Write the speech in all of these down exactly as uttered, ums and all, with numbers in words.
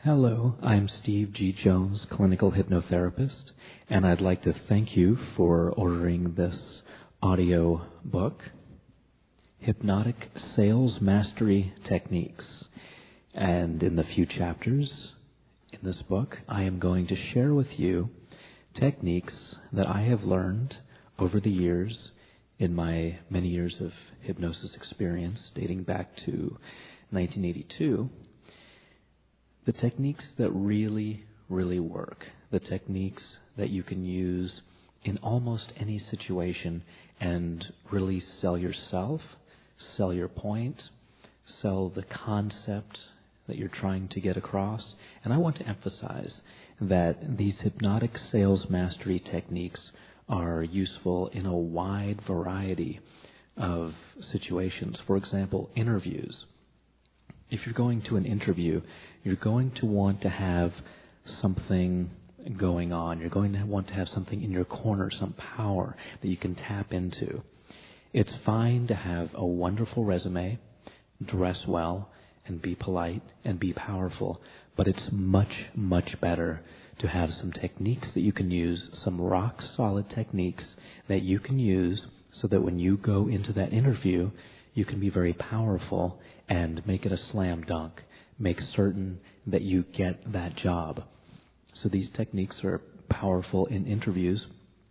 Hello, I'm Steve G. Jones, clinical hypnotherapist, and I'd like to thank you for ordering this audio book, Hypnotic Sales Mastery Techniques. And in the few chapters in this book, I am going to share with you techniques that I have learned over the years in my many years of hypnosis experience, dating back to nineteen eighty-two. The techniques that really, really work, the techniques that you can use in almost any situation and really sell yourself, sell your point, sell the concept that you're trying to get across. And I want to emphasize that these hypnotic sales mastery techniques are useful in a wide variety of situations. For example, interviews. If you're going to an interview, you're going to want to have something going on. You're going to want to have something in your corner, some power that you can tap into. It's fine to have a wonderful resume, dress well, and be polite and be powerful, but it's much, much better to have some techniques that you can use, some rock-solid techniques that you can use so that when you go into that interview, you can be very powerful and make it a slam dunk. Make certain that you get that job. So these techniques are powerful in interviews.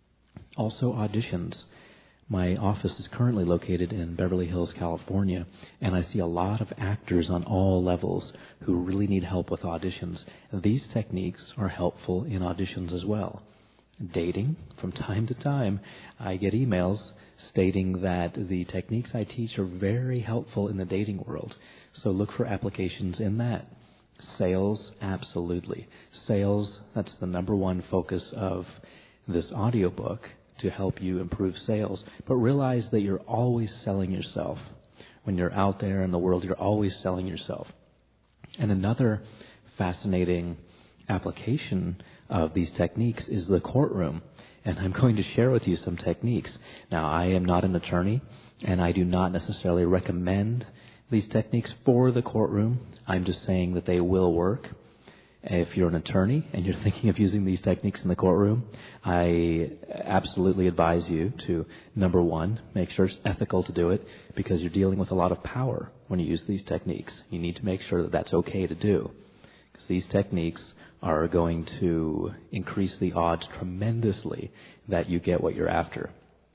Also auditions. My office is currently located in Beverly Hills, California, and I see a lot of actors on all levels who really need help with auditions. These techniques are helpful in auditions as well. Dating, from time to time, I get emails stating that the techniques I teach are very helpful in the dating world. So look for applications in that. Sales, absolutely. Sales, that's the number one focus of this audiobook, to help you improve sales. But realize that you're always selling yourself. When you're out there in the world, you're always selling yourself. And another fascinating application of these techniques is the courtroom. And I'm going to share with you some techniques. Now, I am not an attorney, and I do not necessarily recommend these techniques for the courtroom. I'm just saying that they will work. If you're an attorney and you're thinking of using these techniques in the courtroom, I absolutely advise you to, number one, make sure it's ethical to do it, because you're dealing with a lot of power when you use these techniques. You need to make sure that that's okay to do, because these techniques are going to increase the odds tremendously that you get what you're after.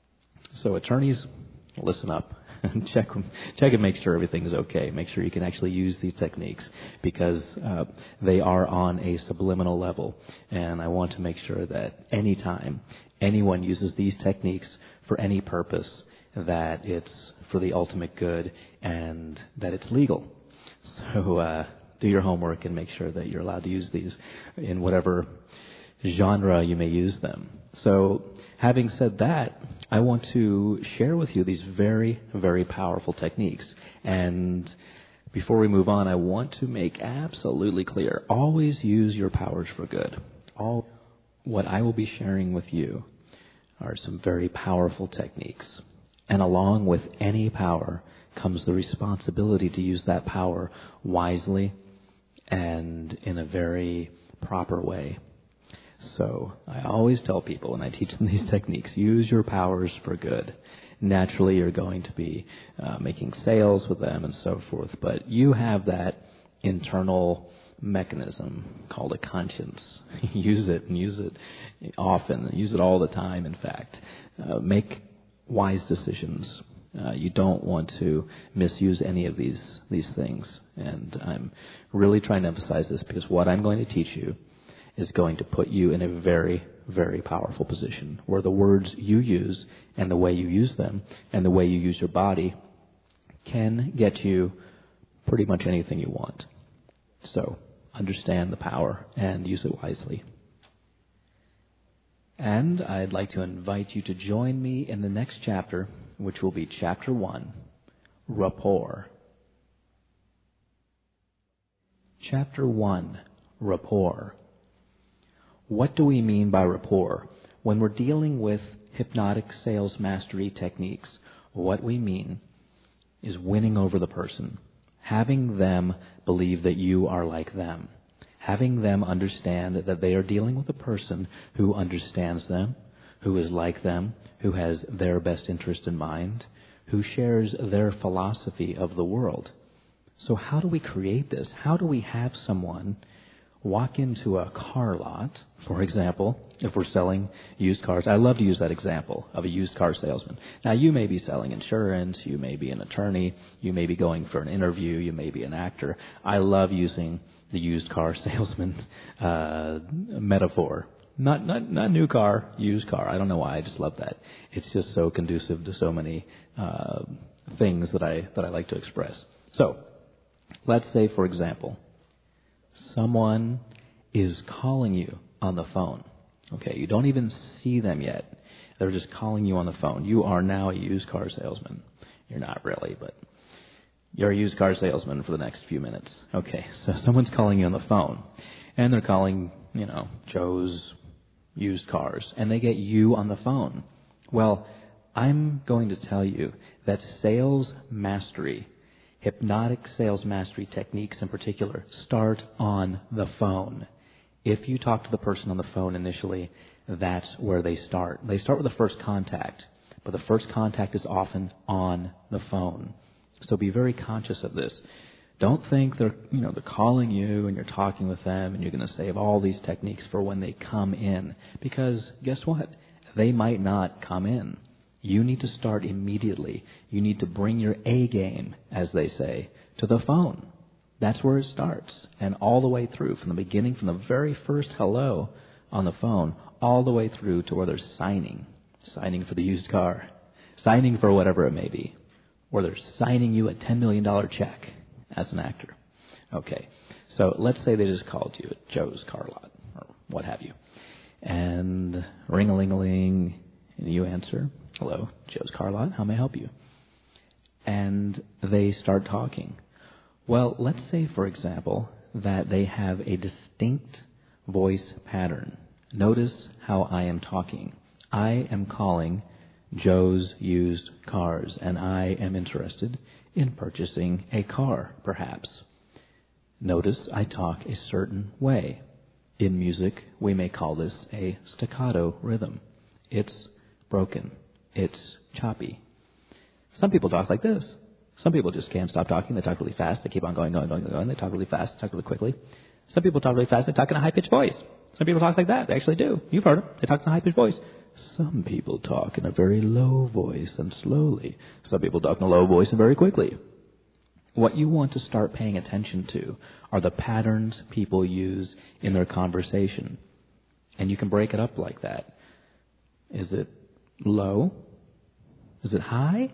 So attorneys, listen up. check check and make sure everything is okay. Make sure you can actually use these techniques, because uh, they are on a subliminal level. And I want to make sure that anytime anyone uses these techniques for any purpose, that it's for the ultimate good and that it's legal. So uh, do your homework and make sure that you're allowed to use these in whatever genre you may use them. So having said that, I want to share with you these very, very powerful techniques. And before we move on, I want to make absolutely clear, always use your powers for good. All what I will be sharing with you are some very powerful techniques. And along with any power comes the responsibility to use that power wisely and in a very proper way. So I always tell people when I teach them these techniques, use your powers for good. Naturally, you're going to be uh, making sales with them and so forth, but you have that internal mechanism called a conscience. Use it, and use it often, use it all the time, in fact. Uh, make wise decisions. Uh, you don't want to misuse any of these these things. And I'm really trying to emphasize this, because what I'm going to teach you is going to put you in a very, very powerful position where the words you use and the way you use them and the way you use your body can get you pretty much anything you want. So understand the power and use it wisely. And I'd like to invite you to join me in the next chapter, which will be chapter one, rapport. Chapter one, rapport. What do we mean by rapport? When we're dealing with hypnotic sales mastery techniques, what we mean is winning over the person, having them believe that you are like them, having them understand that they are dealing with a person who understands them, who is like them, who has their best interest in mind, who shares their philosophy of the world. So how do we create this? How do we have someone walk into a car lot, for example, if we're selling used cars? I love to use that example of a used car salesman. Now, you may be selling insurance, you may be an attorney, you may be going for an interview, you may be an actor. I love using the used car salesman uh, metaphor. Not, not not new car, used car. I don't know why. I just love that. It's just so conducive to so many uh, things that I that I like to express. So, let's say, for example, someone is calling you on the phone. Okay, you don't even see them yet. They're just calling you on the phone. You are now a used car salesman. You're not really, but you're a used car salesman for the next few minutes. Okay, so someone's calling you on the phone, and they're calling, you know, Joe's Used Cars, and they get you on the phone. Well, I'm going to tell you that sales mastery, hypnotic sales mastery techniques in particular, start on the phone. If you talk to the person on the phone initially, that's where they start. They start with the first contact, but the first contact is often on the phone. So be very conscious of this. Don't think they're, you know, they're calling you and you're talking with them and you're going to save all these techniques for when they come in. Because guess what? They might not come in. You need to start immediately. You need to bring your A game, as they say, to the phone. That's where it starts. And all the way through, from the beginning, from the very first hello on the phone, all the way through to where they're signing. Signing for the used car. Signing for whatever it may be. Or they're signing you a ten million dollars check as an actor. Okay, so let's say they just called you at Joe's car lot, or what have you. And ring-a-ling-a-ling, and you answer, hello, Joe's car lot, how may I help you? And they start talking. Well, let's say, for example, that they have a distinct voice pattern. Notice how I am talking. I am calling Joe's Used Cars, and I am interested in purchasing a car, perhaps. Notice I talk a certain way. In music, we may call this a staccato rhythm. It's broken. It's choppy. Some people talk like this. Some people just can't stop talking. They talk really fast. They keep on going, going, going, going. They talk really fast. They talk really quickly. Some people talk really fast. They talk in a high-pitched voice. Some people talk like that. They actually do. You've heard them. They talk in a high-pitched voice. Some people talk in a very low voice and slowly. Some people talk in a low voice and very quickly. What you want to start paying attention to are the patterns people use in their conversation. And you can break it up like that. Is it low? Is it high?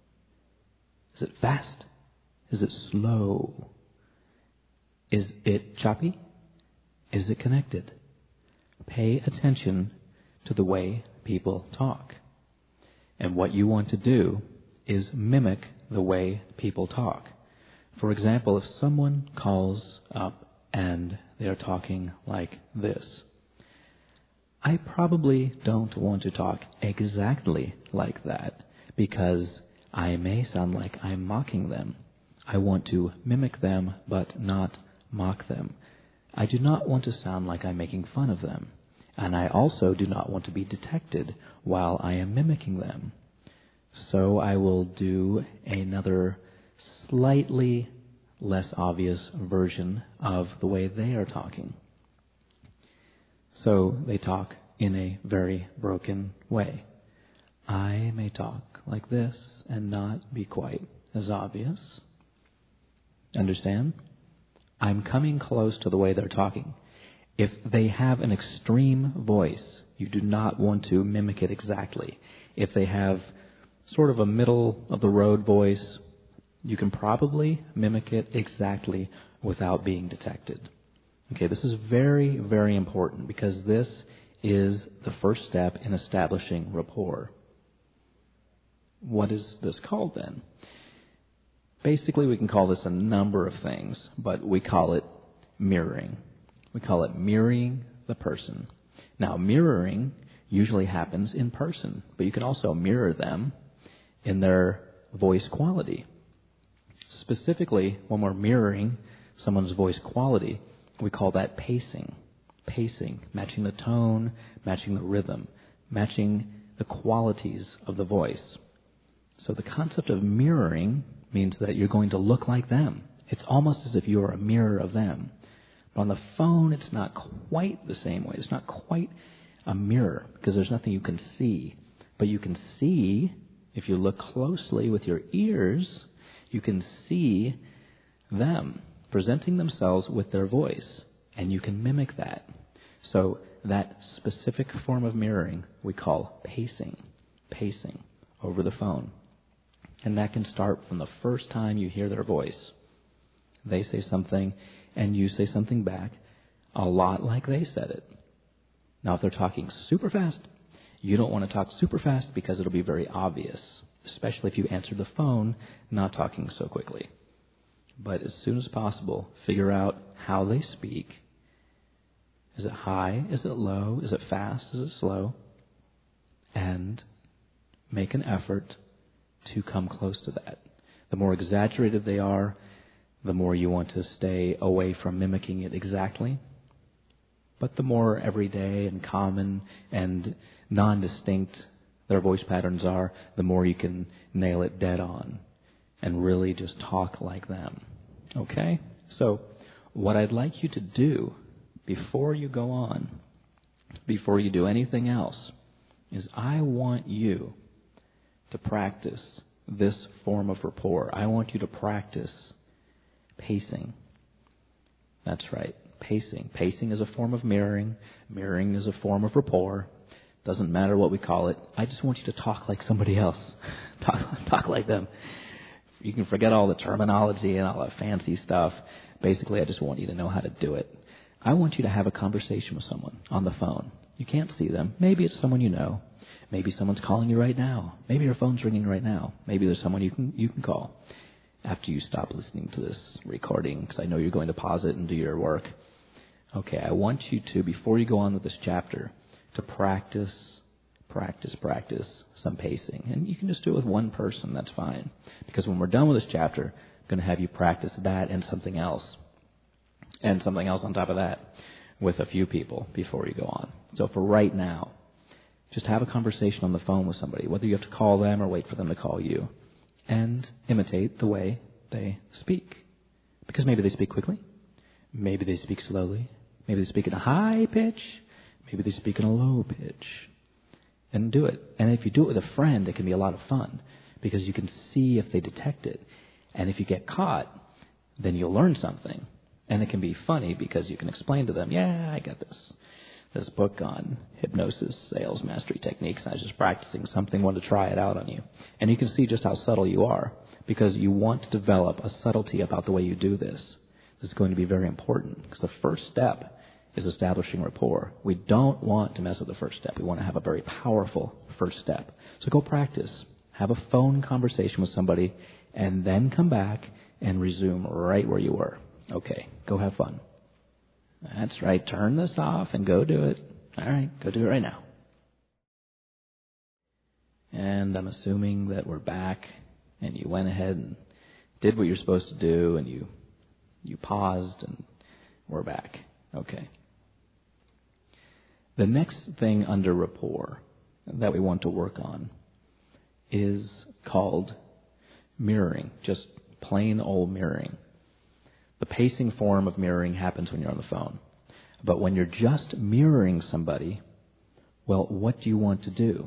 Is it fast? Is it slow? Is it choppy? Is it connected? Pay attention to the way people talk. And what you want to do is mimic the way people talk. For example, if someone calls up and they're talking like this, I probably don't want to talk exactly like that because I may sound like I'm mocking them. I want to mimic them but not mock them. I do not want to sound like I'm making fun of them. And I also do not want to be detected while I am mimicking them. So I will do another slightly less obvious version of the way they are talking. So they talk in a very broken way. I may talk like this and not be quite as obvious. Understand? I'm coming close to the way they're talking. If they have an extreme voice, you do not want to mimic it exactly. If they have sort of a middle-of-the-road voice, you can probably mimic it exactly without being detected. Okay, this is very, very important because this is the first step in establishing rapport. What is this called then? Basically, we can call this a number of things, but we call it mirroring. We call it mirroring the person. Now, mirroring usually happens in person, but you can also mirror them in their voice quality. Specifically, when we're mirroring someone's voice quality, we call that pacing. Pacing, matching the tone, matching the rhythm, matching the qualities of the voice. So the concept of mirroring means that you're going to look like them. It's almost as if you're a mirror of them. But on the phone, it's not quite the same way. It's not quite a mirror because there's nothing you can see. But you can see, if you look closely with your ears, you can see them presenting themselves with their voice. And you can mimic that. So that specific form of mirroring we call pacing. Pacing over the phone. And that can start from the first time you hear their voice. They say something and you say something back a lot like they said it. Now, if they're talking super fast, you don't want to talk super fast because it'll be very obvious, especially if you answer the phone not talking so quickly. But as soon as possible, figure out how they speak. Is it high? Is it low? Is it fast? Is it slow? And make an effort to come close to that. The more exaggerated they are, the more you want to stay away from mimicking it exactly. But the more everyday and common and non-distinct their voice patterns are, the more you can nail it dead on and really just talk like them. Okay? So what I'd like you to do before you go on, before you do anything else, is I want you to practice this form of rapport. I want you to practice pacing. That's right, pacing. Pacing is a form of mirroring. Mirroring is a form of rapport. Doesn't matter what we call it. I just want you to talk like somebody else. talk, talk like them. You can forget all the terminology and all the fancy stuff. Basically, I just want you to know how to do it. I want you to have a conversation with someone on the phone. You can't see them. Maybe it's someone you know. Maybe someone's calling you right now. Maybe your phone's ringing right now. Maybe there's someone you can you can call after you stop listening to this recording, because I know you're going to pause it and do your work. Okay, I want you to, before you go on with this chapter, to practice, practice, practice some pacing. And you can just do it with one person. That's fine. Because when we're done with this chapter, I'm going to have you practice that and something else. And something else on top of that with a few people before you go on. So for right now, just have a conversation on the phone with somebody, whether you have to call them or wait for them to call you, and imitate the way they speak. Because maybe they speak quickly, maybe they speak slowly, maybe they speak in a high pitch, maybe they speak in a low pitch. And do it. And if you do it with a friend, it can be a lot of fun because you can see if they detect it. And if you get caught, then you'll learn something. And it can be funny because you can explain to them, yeah, I got this this book on hypnosis, sales mastery techniques. I was just practicing something, wanted to try it out on you. And you can see just how subtle you are because you want to develop a subtlety about the way you do this. This is going to be very important because the first step is establishing rapport. We don't want to mess with the first step. We want to have a very powerful first step. So go practice. Have a phone conversation with somebody and then come back and resume right where you were. Okay, go have fun. That's right. Turn this off and go do it. All right, go do it right now. And I'm assuming that we're back and you went ahead and did what you're supposed to do and you you paused and we're back. Okay. The next thing under rapport that we want to work on is called mirroring, just plain old mirroring. The pacing form of mirroring happens when you're on the phone. But when you're just mirroring somebody, well, what do you want to do?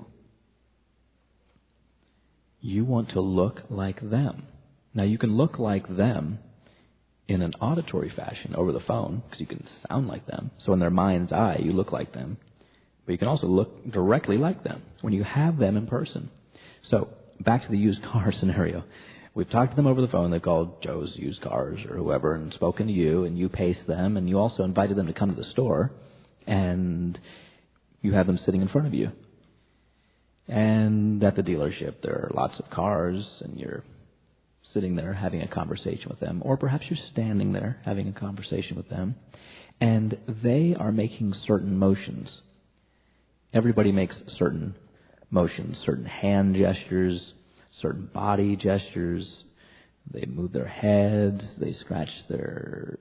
You want to look like them. Now, you can look like them in an auditory fashion over the phone because you can sound like them. So in their mind's eye, you look like them. But you can also look directly like them when you have them in person. So back to the used car scenario. We've talked to them over the phone. They've called Joe's Used Cars or whoever and spoken to you, and you pace them, and you also invited them to come to the store, and you have them sitting in front of you. And at the dealership, there are lots of cars, and you're sitting there having a conversation with them, or perhaps you're standing there having a conversation with them, and they are making certain motions. Everybody makes certain motions, certain hand gestures, certain body gestures. They move their heads, they scratch their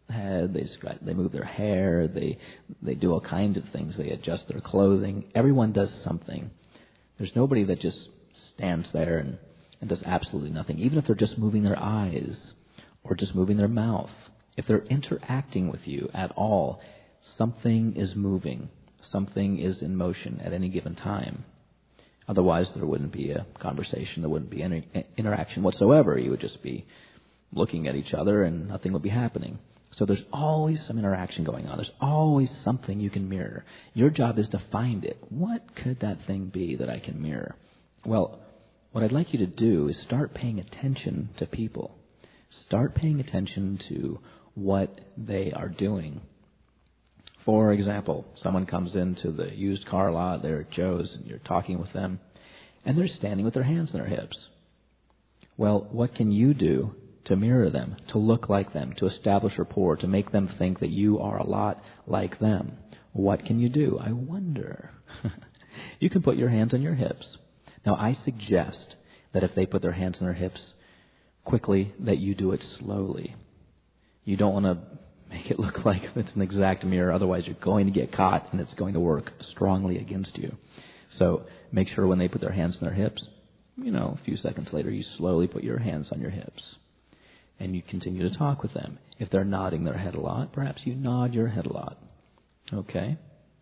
head, they scratch, they move their hair, they they do all kinds of things. They adjust their clothing. Everyone does something. There's nobody that just stands there and, and does absolutely nothing, even if they're just moving their eyes or just moving their mouth. If they're interacting with you at all, something is moving. Something is in motion at any given time. Otherwise, there wouldn't be a conversation. There wouldn't be any interaction whatsoever. You would just be looking at each other and nothing would be happening. So there's always some interaction going on. There's always something you can mirror. Your job is to find it. What could that thing be that I can mirror? Well, what I'd like you to do is start paying attention to people. Start paying attention to what they are doing. For example, someone comes into the used car lot, they're at Joe's, and you're talking with them, and they're standing with their hands on their hips. Well, what can you do to mirror them, to look like them, to establish rapport, to make them think that you are a lot like them? What can you do? I wonder. You can put your hands on your hips. Now, I suggest that if they put their hands on their hips quickly, that you do it slowly. You don't want to make it look like it's an exact mirror. Otherwise, you're going to get caught, and it's going to work strongly against you. So make sure when they put their hands on their hips, you know, a few seconds later, you slowly put your hands on your hips. And you continue to talk with them. If they're nodding their head a lot, perhaps you nod your head a lot. Okay?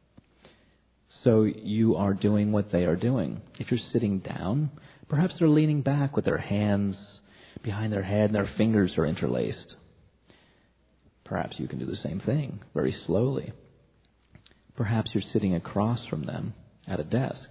So you are doing what they are doing. If you're sitting down, perhaps they're leaning back with their hands behind their head and their fingers are interlaced. Perhaps you can do the same thing, very slowly. Perhaps you're sitting across from them at a desk,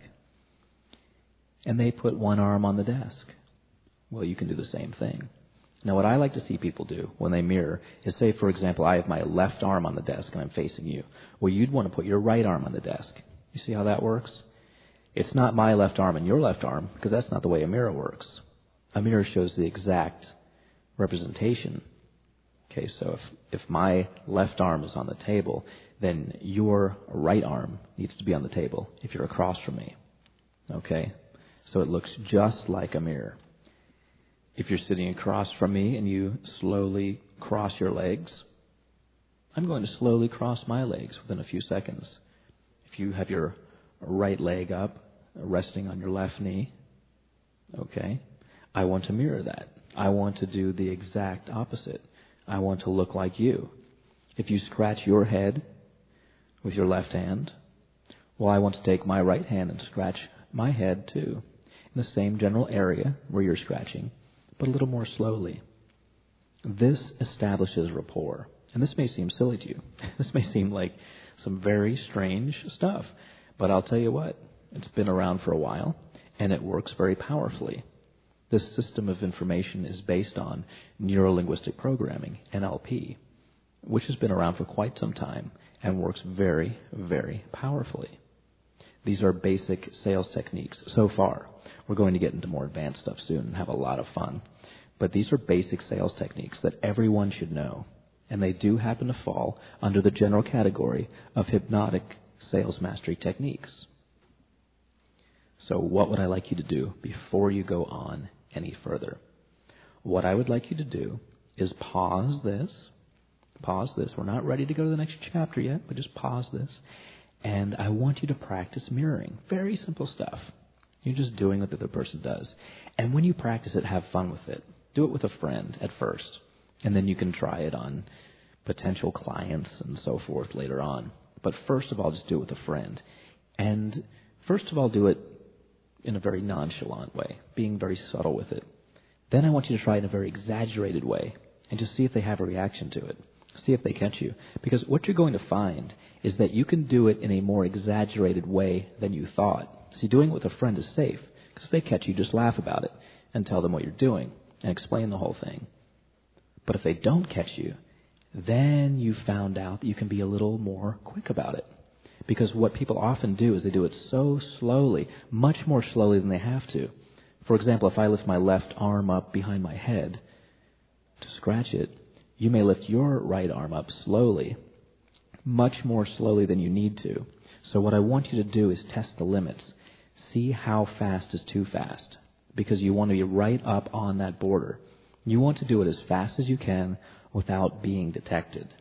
and they put one arm on the desk. Well, you can do the same thing. Now, what I like to see people do when they mirror is, say, for example, I have my left arm on the desk and I'm facing you. Well, you'd want to put your right arm on the desk. You see how that works? It's not my left arm and your left arm, because that's not the way a mirror works. A mirror shows the exact representation. Okay, so if, if my left arm is on the table, then your right arm needs to be on the table if you're across from me. Okay? So it looks just like a mirror. If you're sitting across from me and you slowly cross your legs, I'm going to slowly cross my legs within a few seconds. If you have your right leg up, resting on your left knee, okay, I want to mirror that. I want to do the exact opposite. I want to look like you. If you scratch your head with your left hand, well, I want to take my right hand and scratch my head too, in the same general area where you're scratching, but a little more slowly. This establishes rapport. And this may seem silly to you. This may seem like some very strange stuff. But I'll tell you what, it's been around for a while, and it works very powerfully. This system of information is based on neuro-linguistic programming, N L P, which has been around for quite some time and works very, very powerfully. These are basic sales techniques so far. We're going to get into more advanced stuff soon and have a lot of fun. But these are basic sales techniques that everyone should know. And they do happen to fall under the general category of hypnotic sales mastery techniques. So what would I like you to do before you go on any further? What I would like you to do is pause this. Pause this. We're not ready to go to the next chapter yet, but just pause this. And I want you to practice mirroring. Very simple stuff. You're just doing what the other person does. And when you practice it, have fun with it. Do it with a friend at first. And then you can try it on potential clients and so forth later on. But first of all, just do it with a friend. And first of all, do it in a very nonchalant way, being very subtle with it. Then I want you to try it in a very exaggerated way and just see if they have a reaction to it. See if they catch you. Because what you're going to find is that you can do it in a more exaggerated way than you thought. See, doing it with a friend is safe. Because if they catch you, just laugh about it and tell them what you're doing and explain the whole thing. But if they don't catch you, then you found out that you can be a little more quick about it. Because what people often do is they do it so slowly, much more slowly than they have to. For example, if I lift my left arm up behind my head to scratch it, you may lift your right arm up slowly, much more slowly than you need to. So what I want you to do is test the limits. See how fast is too fast, because you want to be right up on that border. You want to do it as fast as you can without being detected.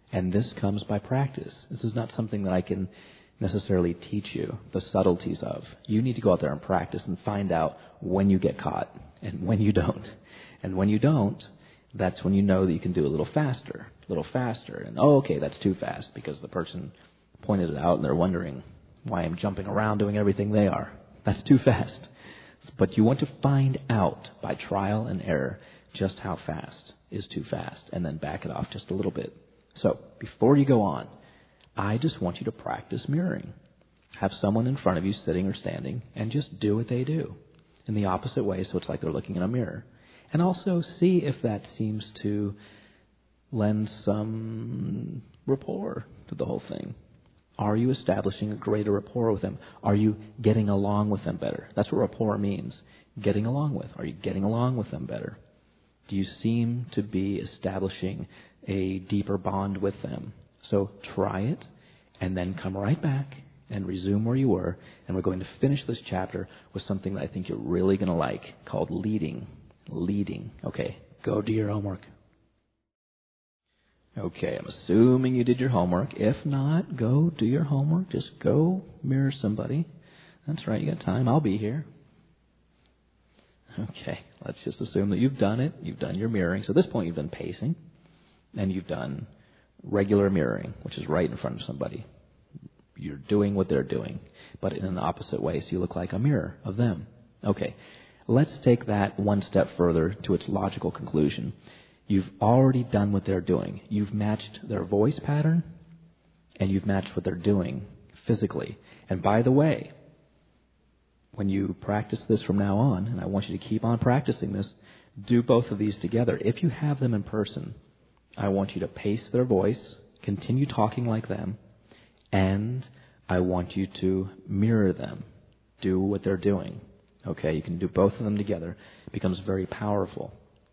And this comes by practice. This is not something that I can necessarily teach you the subtleties of. You need to go out there and practice and find out when you get caught and when you don't. And when you don't, that's when you know that you can do a little faster, a little faster. And, oh, okay, that's too fast because the person pointed it out and they're wondering why I'm jumping around doing everything they are. That's too fast. But you want to find out by trial and error just how fast is too fast and then back it off just a little bit. So before you go on, I just want you to practice mirroring. Have someone in front of you sitting or standing and just do what they do in the opposite way so it's like they're looking in a mirror. And also see if that seems to lend some rapport to the whole thing. Are you establishing a greater rapport with them? Are you getting along with them better? That's what rapport means. Getting along with. Are you getting along with them better? Do you seem to be establishing a deeper bond with them? So try it and then come right back and resume where you were. And we're going to finish this chapter with something that I think you're really going to like called leading. Leading. Okay, go do your homework. Okay, I'm assuming you did your homework. If not, go do your homework. Just go mirror somebody. That's right, you got time. I'll be here. Okay, let's just assume that you've done it. You've done your mirroring. So at this point, you've done pacing, and you've done regular mirroring, which is right in front of somebody. You're doing what they're doing, but in an opposite way, so you look like a mirror of them. Okay, let's take that one step further to its logical conclusion. You've already done what they're doing. You've matched their voice pattern, and you've matched what they're doing physically. And by the way, when you practice this from now on, and I want you to keep on practicing this, do both of these together. If you have them in person, I want you to pace their voice, continue talking like them, and I want you to mirror them. Do what they're doing. Okay, you can do both of them together. It becomes very powerful.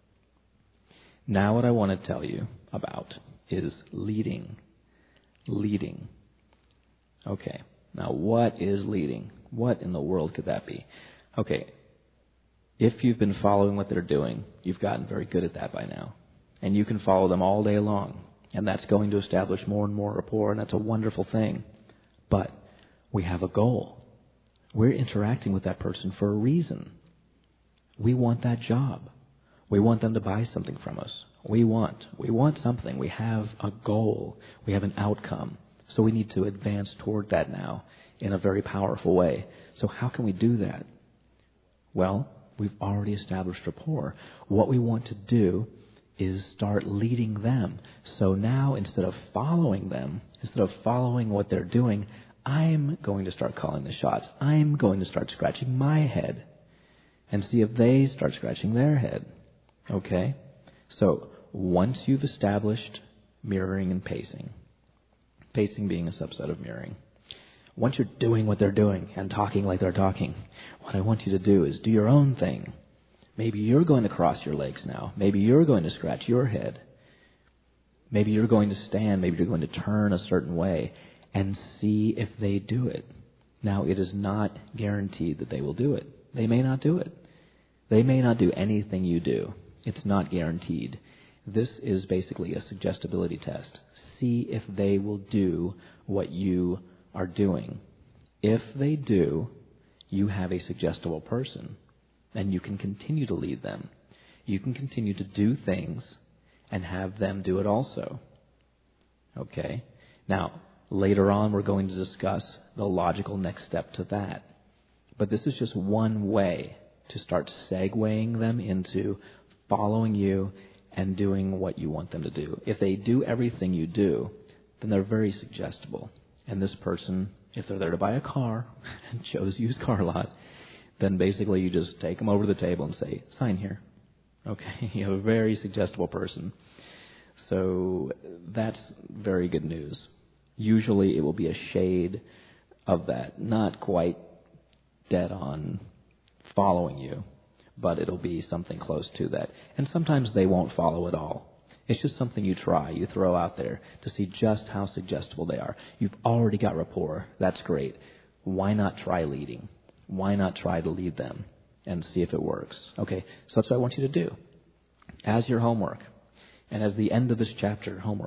Now what I want to tell you about is leading. Leading. Okay, now what is leading? What in the world could that be? Okay, if you've been following what they're doing, you've gotten very good at that by now. And you can follow them all day long. And that's going to establish more and more rapport, and that's a wonderful thing. But we have a goal. We're interacting with that person for a reason. We want that job. We want them to buy something from us. We want. We want something. We have a goal. We have an outcome. So we need to advance toward that now in a very powerful way. So how can we do that? Well, we've already established rapport. What we want to do is start leading them. So now instead of following them, instead of following what they're doing, I'm going to start calling the shots. I'm going to start scratching my head and see if they start scratching their head. Okay? So once you've established mirroring and pacing, pacing being a subset of mirroring, once you're doing what they're doing and talking like they're talking, what I want you to do is do your own thing. Maybe you're going to cross your legs now. Maybe you're going to scratch your head. Maybe you're going to stand. Maybe you're going to turn a certain way and see if they do it. Now, it is not guaranteed that they will do it. They may not do it. They may not do anything you do. It's not guaranteed. This is basically a suggestibility test. See if they will do what you are doing. If they do, you have a suggestible person. And you can continue to lead them. You can continue to do things and have them do it also. Okay? Now, later on we're going to discuss the logical next step to that. But this is just one way to start segueing them into following you and doing what you want them to do. If they do everything you do, then they're very suggestible. And this person, if they're there to buy a car and chose used car lot, then basically you just take them over to the table and say, sign here. Okay, you have a very suggestible person. So that's very good news. Usually it will be a shade of that, not quite dead on following you, but it'll be something close to that. And sometimes they won't follow at all. It's just something you try, you throw out there to see just how suggestible they are. You've already got rapport. That's great. Why not try leading? Why not try to lead them and see if it works? Okay, so that's what I want you to do. As your homework, and as the end of this chapter homework,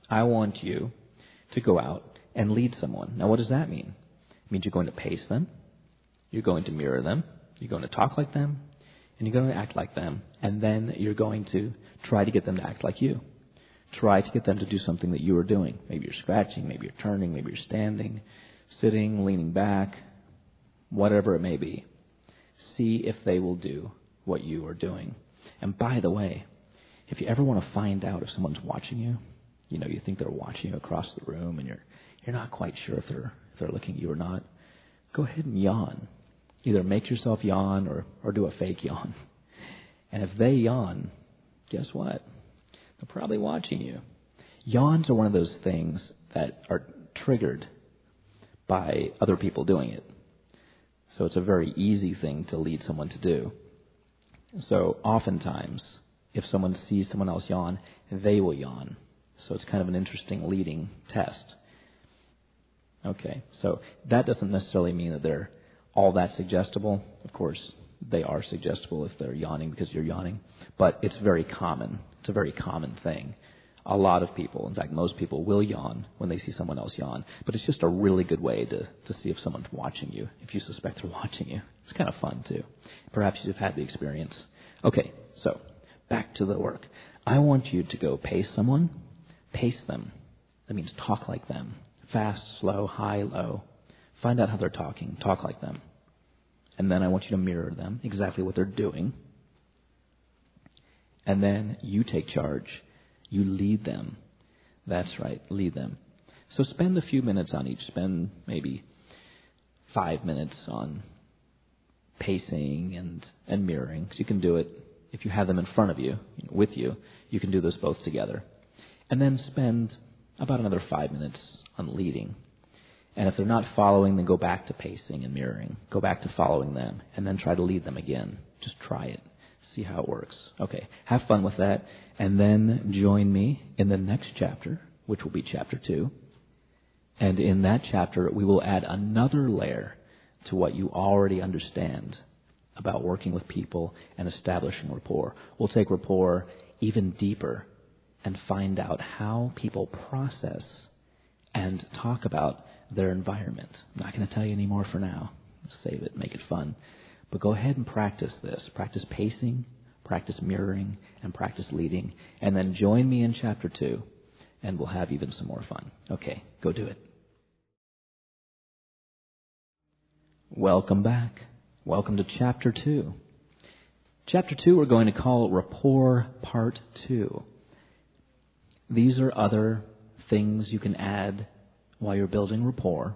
I want you to go out and lead someone. Now, what does that mean? It means you're going to pace them, you're going to mirror them, you're going to talk like them, and you're going to act like them. And then you're going to try to get them to act like you. Try to get them to do something that you are doing. Maybe you're scratching, maybe you're turning, maybe you're standing, sitting, leaning back, whatever it may be. See if they will do what you are doing. And by the way, if you ever want to find out if someone's watching you, you know, you think they're watching you across the room and you're you're not quite sure if they're if they're looking at you or not, go ahead and yawn. Either make yourself yawn or, or do a fake yawn. And if they yawn, guess what? They're probably watching you. Yawns are one of those things that are triggered by other people doing it. So it's a very easy thing to lead someone to do. So oftentimes, if someone sees someone else yawn, they will yawn. So it's kind of an interesting leading test. Okay, so that doesn't necessarily mean that they're all that suggestible. Of course, they are suggestible if they're yawning because you're yawning. But it's very common. It's a very common thing. A lot of people, in fact, most people will yawn when they see someone else yawn. But it's just a really good way to, to see if someone's watching you, if you suspect they're watching you. It's kind of fun, too. Perhaps you've had the experience. Okay, so back to the work. I want you to go pace someone, pace them. That means talk like them. Fast, slow, high, low. Find out how they're talking. Talk like them. And then I want you to mirror them, exactly what they're doing. And then you take charge. You lead them. That's right, lead them. So spend a few minutes on each. Spend maybe five minutes on pacing and, and mirroring. So you can do it if you have them in front of you, with you. You can do those both together. And then spend about another five minutes on leading. And if they're not following, then go back to pacing and mirroring. Go back to following them. And then try to lead them again. Just try it. See how it works. Okay, have fun with that. And then join me in the next chapter, which will be chapter two. And in that chapter, we will add another layer to what you already understand about working with people and establishing rapport. We'll take rapport even deeper and find out how people process and talk about their environment. I'm not going to tell you any more for now. Save it, make it fun. But go ahead and practice this. Practice pacing, practice mirroring, and practice leading. And then join me in chapter two, and we'll have even some more fun. Okay, go do it. Welcome back. Welcome to chapter two. Chapter two we're going to call Rapport Part two. These are other things you can add while you're building rapport,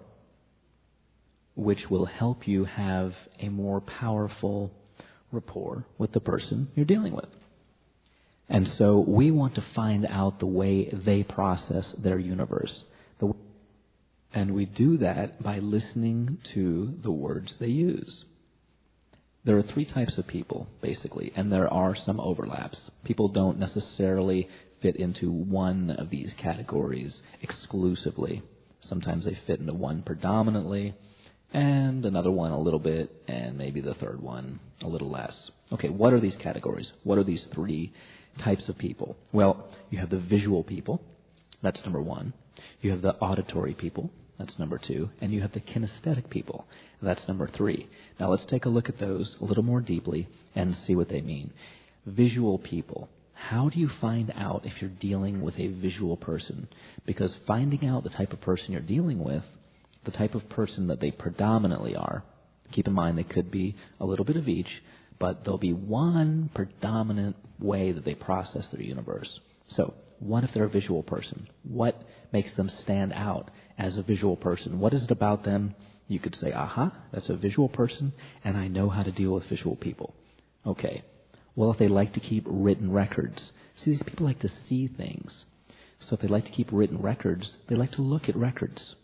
which will help you have a more powerful rapport with the person you're dealing with. And so we want to find out the way they process their universe. The and we do that by listening to the words they use. There are three types of people, basically, and there are some overlaps. People don't necessarily fit into one of these categories exclusively. Sometimes they fit into one predominantly, and another one a little bit, and maybe the third one a little less. Okay, what are these categories? What are these three types of people? Well, you have the visual people. That's number one. You have the auditory people. That's number two. And you have the kinesthetic people. That's number three. Now let's take a look at those a little more deeply and see what they mean. Visual people. How do you find out if you're dealing with a visual person? Because finding out the type of person you're dealing with, the type of person that they predominantly are, keep in mind they could be a little bit of each, but there'll be one predominant way that they process their universe. So what if they're a visual person? What makes them stand out as a visual person? What is it about them? You could say, aha, that's a visual person, and I know how to deal with visual people. Okay. Well, if they like to keep written records. See, these people like to see things. So if they like to keep written records, they like to look at records.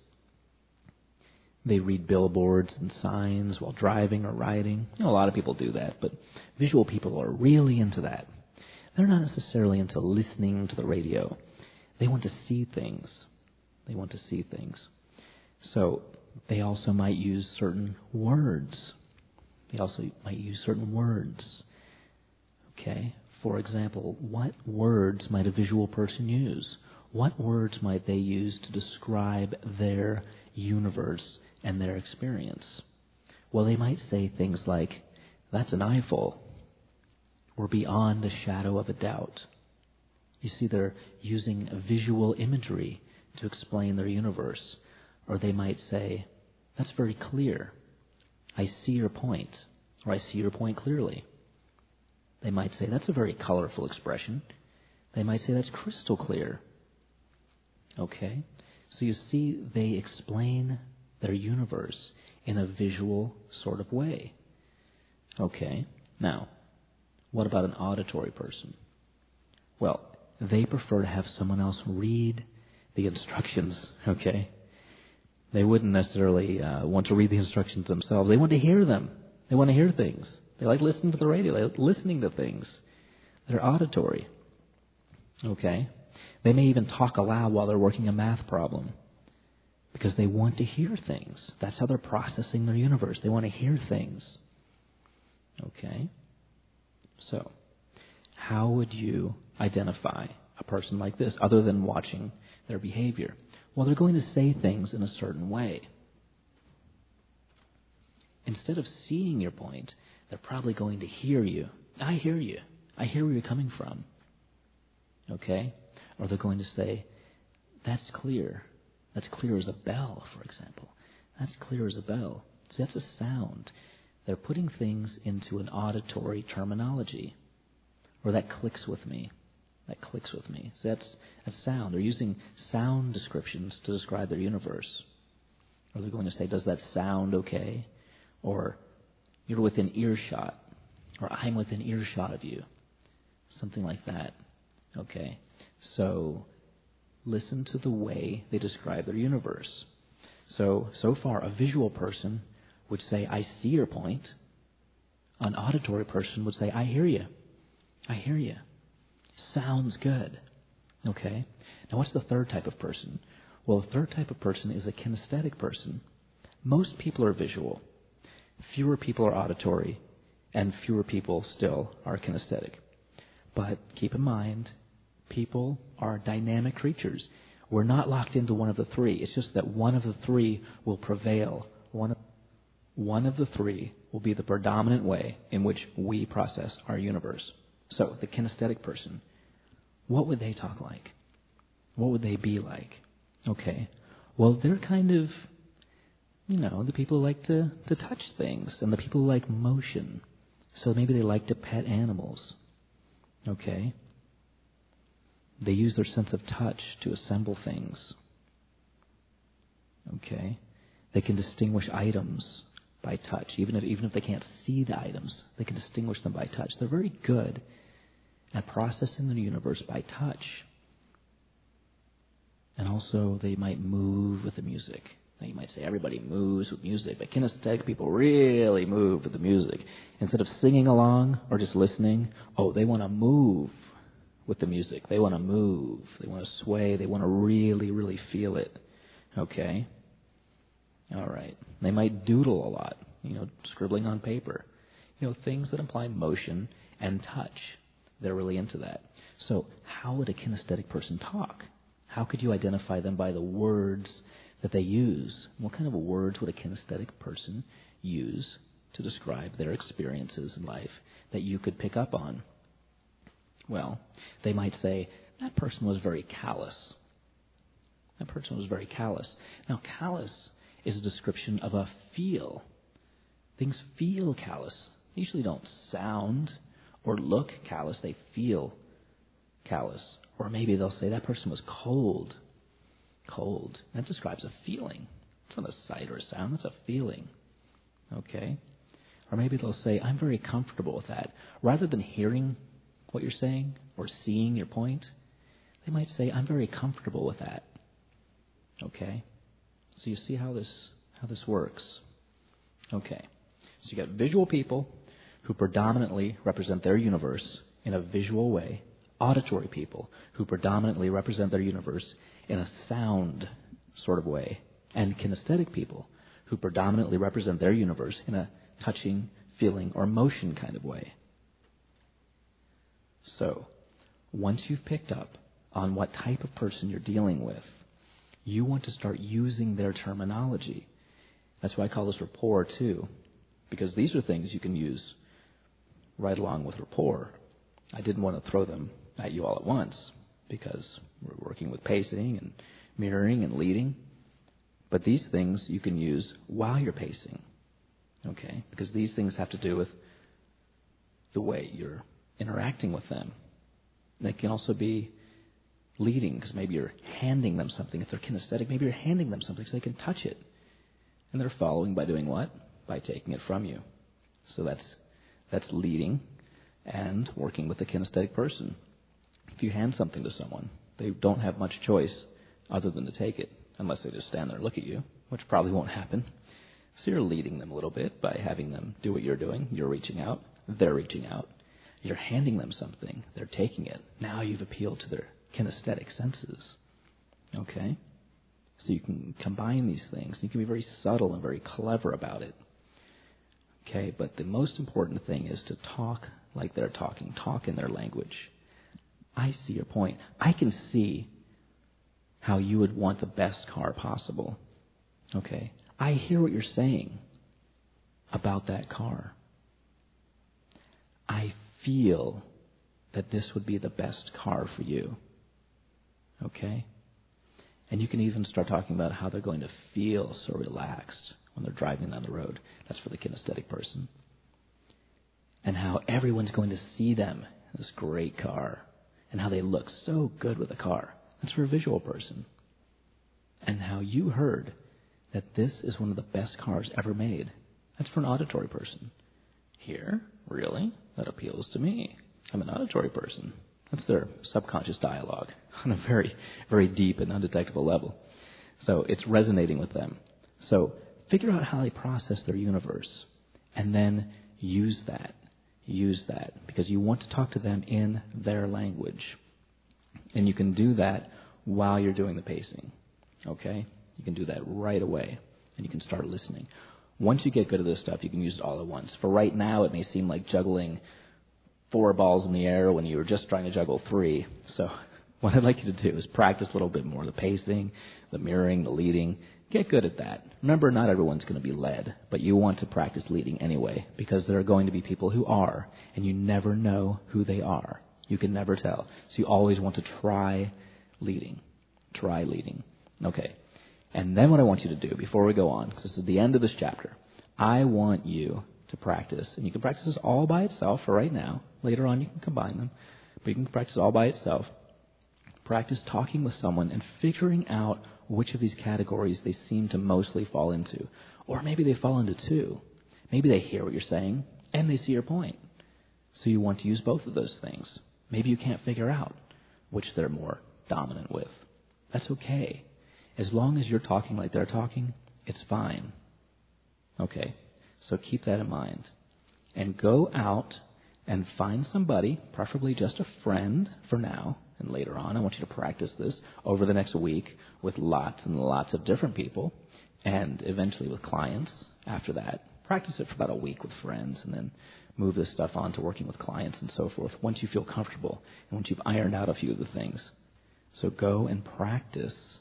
They read billboards and signs while driving or riding. You know, a lot of people do that, but visual people are really into that. They're not necessarily into listening to the radio. They want to see things. They want to see things. So they also might use certain words. They also might use certain words. Okay? For example, what words might a visual person use? what words might they use to describe their universe and their experience? Well, they might say things like, that's an eyeful, or beyond a shadow of a doubt. You see, they're using visual imagery to explain their universe. Or they might say, that's very clear. I see your point, or I see your point clearly. They might say, that's a very colorful expression. They might say, that's crystal clear. Okay? So you see, they explain their universe in a visual sort of way. Okay? Now, what about an auditory person? Well, they prefer to have someone else read the instructions, okay? They wouldn't necessarily uh, want to read the instructions themselves. They want to hear them. They want to hear things. They like listening to the radio. They like listening to things. They're auditory, okay? They may even talk aloud while they're working a math problem because they want to hear things. That's how they're processing their universe. They want to hear things, okay? So, how would you identify a person like this other than watching their behavior? Well, they're going to say things in a certain way. Instead of seeing your point, they're probably going to hear you. I hear you. I hear where you're coming from. Okay? Or they're going to say, that's clear. That's clear as a bell, for example. That's clear as a bell. See, that's a sound. They're putting things into an auditory terminology. Or that clicks with me. That clicks with me. So that's a sound. They're using sound descriptions to describe their universe. Or they're going to say, does that sound okay? Or you're within earshot. Or I'm within earshot of you. Something like that. Okay? So listen to the way they describe their universe. So, so far, a visual person would say, I see your point. An auditory person would say, I hear you. I hear you. Sounds good. Okay? Now, what's the third type of person? Well, the third type of person is a kinesthetic person. Most people are visual. Fewer people are auditory. And fewer people still are kinesthetic. But keep in mind, people are dynamic creatures. We're not locked into one of the three. It's just that one of the three will prevail. One of, one of the three will be the predominant way in which we process our universe. So, the kinesthetic person, what would they talk like? What would they be like? Okay. Well, they're kind of, you know, the people who like to, to touch things and the people who like motion. So maybe they like to pet animals. Okay. They use their sense of touch to assemble things. Okay. They can distinguish items by touch. Even if even if they can't see the items, they can distinguish them by touch. They're very good at processing the universe by touch. And also, they might move with the music. Now, you might say everybody moves with music, but kinesthetic people really move with the music. Instead of singing along or just listening, oh, they want to move with the music. They want to move. They want to sway. They want to really, really feel it. Okay? All right. They might doodle a lot, you know, scribbling on paper. You know, things that imply motion and touch. They're really into that. So how would a kinesthetic person talk? How could you identify them by the words that they use? What kind of words would a kinesthetic person use to describe their experiences in life that you could pick up on? Well, they might say, that person was very callous. That person was very callous. Now, callous is a description of a feel. Things feel callous. They usually don't sound or look callous. They feel callous. Or maybe they'll say, that person was cold. Cold. That describes a feeling. It's not a sight or a sound. That's a feeling. Okay? Or maybe they'll say, I'm very comfortable with that. Rather than hearing what you're saying or seeing your point, they might say, I'm very comfortable with that. Okay? So you see how this how this works. Okay. So you got visual people who predominantly represent their universe in a visual way, auditory people who predominantly represent their universe in a sound sort of way, and kinesthetic people who predominantly represent their universe in a touching, feeling, or motion kind of way. So, once you've picked up on what type of person you're dealing with. You want to start using their terminology. That's why I call this rapport too, because these are things you can use right along with rapport. I didn't want to throw them at you all at once because we're working with pacing and mirroring and leading. But these things you can use while you're pacing, okay? Because these things have to do with the way you're interacting with them. They can also be leading, because maybe you're handing them something. If they're kinesthetic, maybe you're handing them something so they can touch it. And they're following by doing what? By taking it from you. So that's that's leading and working with a kinesthetic person. If you hand something to someone, they don't have much choice other than to take it, unless they just stand there and look at you, which probably won't happen. So you're leading them a little bit by having them do what you're doing. You're reaching out. They're reaching out. You're handing them something. They're taking it. Now you've appealed to their kinesthetic senses. Okay? So you can combine these things. You can be very subtle and very clever about it. Okay, but the most important thing is to talk like they're talking. Talk in their language. I see your point. I can see how you would want the best car possible. Okay? I hear what you're saying about that car. I feel that this would be the best car for you. Okay? And you can even start talking about how they're going to feel so relaxed when they're driving down the road. That's for the kinesthetic person. And how everyone's going to see them in this great car. And how they look so good with the car. That's for a visual person. And how you heard that this is one of the best cars ever made. That's for an auditory person. Here, really? That appeals to me. I'm an auditory person. That's their subconscious dialogue on a very, very deep and undetectable level. So it's resonating with them. So figure out how they process their universe and then use that. Use that because you want to talk to them in their language. And you can do that while you're doing the pacing. Okay? You can do that right away and you can start listening. Once you get good at this stuff, you can use it all at once. For right now, it may seem like juggling four balls in the air when you were just trying to juggle three. So what I'd like you to do is practice a little bit more. The pacing, the mirroring, the leading. Get good at that. Remember, not everyone's going to be led, but you want to practice leading anyway because there are going to be people who are, and you never know who they are. You can never tell. So you always want to try leading. Try leading. Okay. And then what I want you to do before we go on, because this is the end of this chapter, I want you to practice, and you can practice this all by itself for right now. Later on you can combine them, but you can practice all by itself. Practice talking with someone and figuring out which of these categories they seem to mostly fall into. Or maybe they fall into two. Maybe they hear what you're saying and they see your point. So you want to use both of those things. Maybe you can't figure out which they're more dominant with. That's okay. As long as you're talking like they're talking, it's fine. Okay, so keep that in mind. And go out and find somebody, preferably just a friend for now, and later on I want you to practice this over the next week with lots and lots of different people, and eventually with clients after that. Practice it for about a week with friends, and then move this stuff on to working with clients and so forth once you feel comfortable and once you've ironed out a few of the things. So go and practice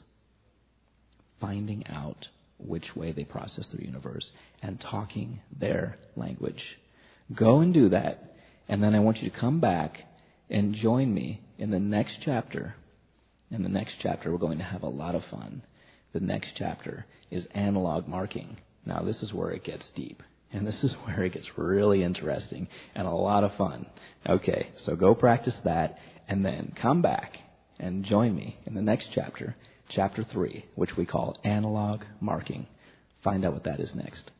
finding out which way they process their universe and talking their language. Go and do that, and then I want you to come back and join me in the next chapter. In the next chapter, we're going to have a lot of fun. The next chapter is analog marking. Now, this is where it gets deep, and this is where it gets really interesting and a lot of fun. Okay, so go practice that, and then come back and join me in the next chapter, chapter three, which we call analog marking. Find out what that is next.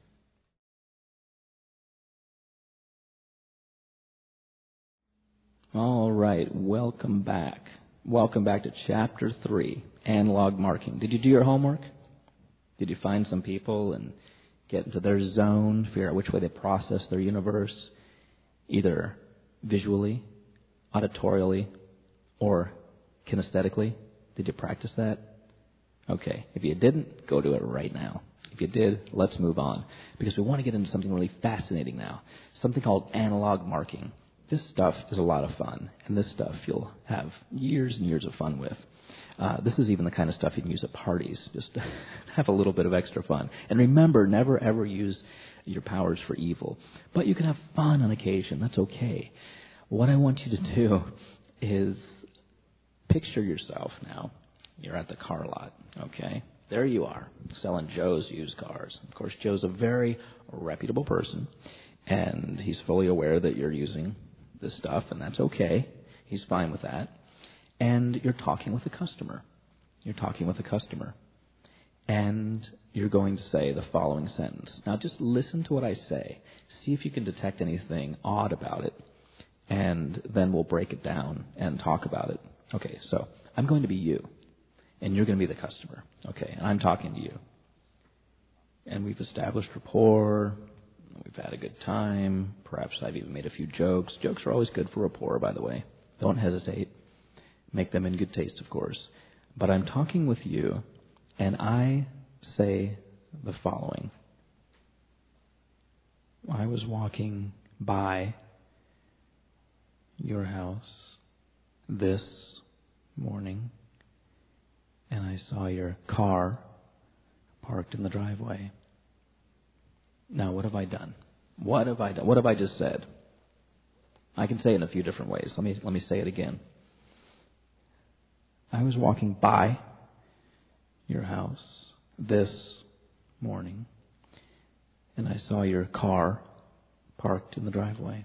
All right, welcome back. Welcome back to chapter three, analog marking. Did you do your homework? Did you find some people and get into their zone, figure out which way they process their universe, either visually, auditorially, or kinesthetically? Did you practice that? Okay, if you didn't, go do it right now. If you did, let's move on, because we want to get into something really fascinating now, something called analog marking. This stuff is a lot of fun, and this stuff you'll have years and years of fun with. Uh, this is even the kind of stuff you can use at parties, just to have a little bit of extra fun. And remember, never ever use your powers for evil. But you can have fun on occasion. That's okay. What I want you to do is picture yourself now. You're at the car lot, okay? There you are, selling Joe's used cars. Of course, Joe's a very reputable person, and he's fully aware that you're using this stuff, and that's okay. He's fine with that. And you're talking with a customer. You're talking with a customer. And you're going to say the following sentence. Now, just listen to what I say. See if you can detect anything odd about it. And then we'll break it down and talk about it. Okay, so I'm going to be you. And you're going to be the customer. Okay, and I'm talking to you. And we've established rapport. We've had a good time. Perhaps I've even made a few jokes. Jokes are always good for rapport, by the way. Don't hesitate. Make them in good taste, of course. But I'm talking with you, and I say the following. I was walking by your house this morning, and I saw your car parked in the driveway. Now, what have I done? What have I done? What have I just said? I can say it in a few different ways. Let me let me say it again. I was walking by your house this morning, and I saw your car parked in the driveway.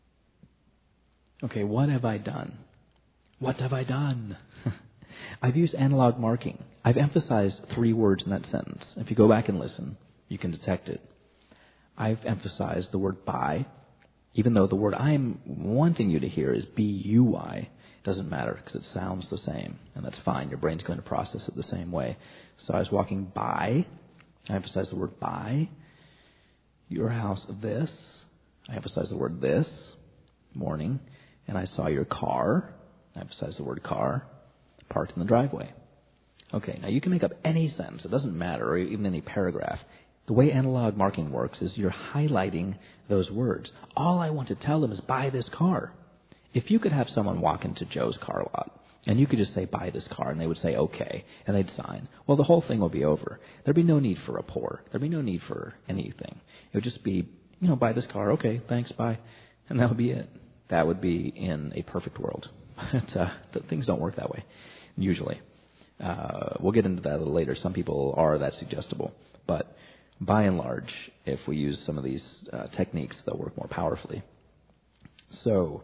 Okay, what have I done? What have I done? I've used analog marking. I've emphasized three words in that sentence. If you go back and listen, you can detect it. I've emphasized the word by, even though the word I'm wanting you to hear is B U Y. It doesn't matter because it sounds the same, and that's fine. Your brain's going to process it the same way. So I was walking by. I emphasized the word by. Your house this. I emphasized the word this morning. And I saw your car. I emphasized the word car parked in the driveway. Okay, now you can make up any sentence. It doesn't matter, or even any paragraph. The way analog marking works is you're highlighting those words. All I want to tell them is buy this car. If you could have someone walk into Joe's car lot, and you could just say, buy this car, and they would say, okay, and they'd sign, well, the whole thing would be over. There'd be no need for rapport. There'd be no need for anything. It would just be, you know, buy this car, okay, thanks, bye, and that would be it. That would be in a perfect world. But uh, things don't work that way, usually. Uh, we'll get into that a little later. Some people are that suggestible. But by and large, if we use some of these uh, techniques, they'll work more powerfully. So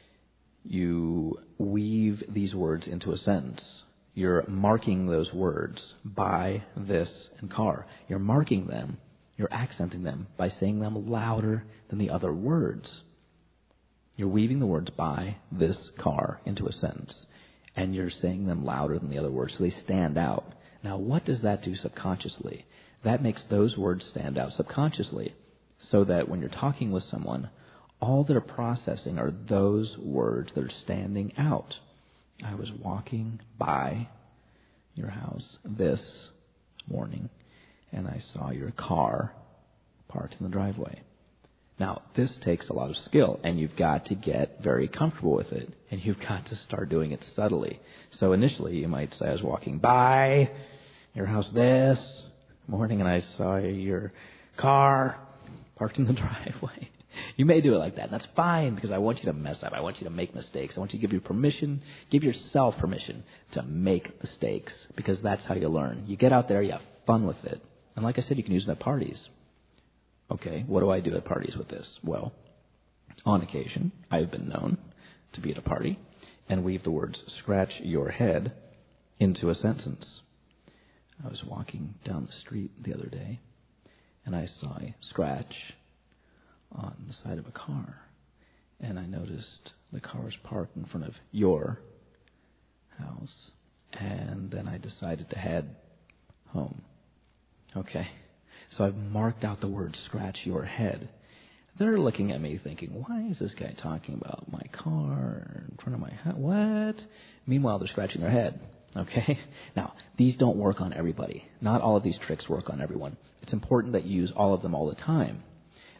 you weave these words into a sentence. You're marking those words, buy, this, and car. You're marking them, you're accenting them by saying them louder than the other words. You're weaving the words buy, this, car into a sentence, and you're saying them louder than the other words so they stand out. Now, what does that do subconsciously? That makes those words stand out subconsciously so that when you're talking with someone, all they're processing are those words that are standing out. I was walking by your house this morning, and I saw your car parked in the driveway. Now, this takes a lot of skill, and you've got to get very comfortable with it, and you've got to start doing it subtly. So initially, you might say, I was walking by your house this morning, and I saw your car parked in the driveway. You may do it like that, and that's fine, because I want you to mess up. I want you to make mistakes. I want you to give you permission, give yourself permission to make mistakes, because that's how you learn. You get out there, you have fun with it. And like I said, you can use it at parties. Okay, what do I do at parties with this? Well, on occasion, I've been known to be at a party and weave the words scratch your head into a sentence. I was walking down the street the other day and I saw a scratch on the side of a car. And I noticed the car was parked in front of your house. And then I decided to head home. Okay. So I've marked out the word scratch your head. They're looking at me thinking, why is this guy talking about my car in front of my house? What? Meanwhile, they're scratching their head. Okay? Now, these don't work on everybody. Not all of these tricks work on everyone. It's important that you use all of them all the time.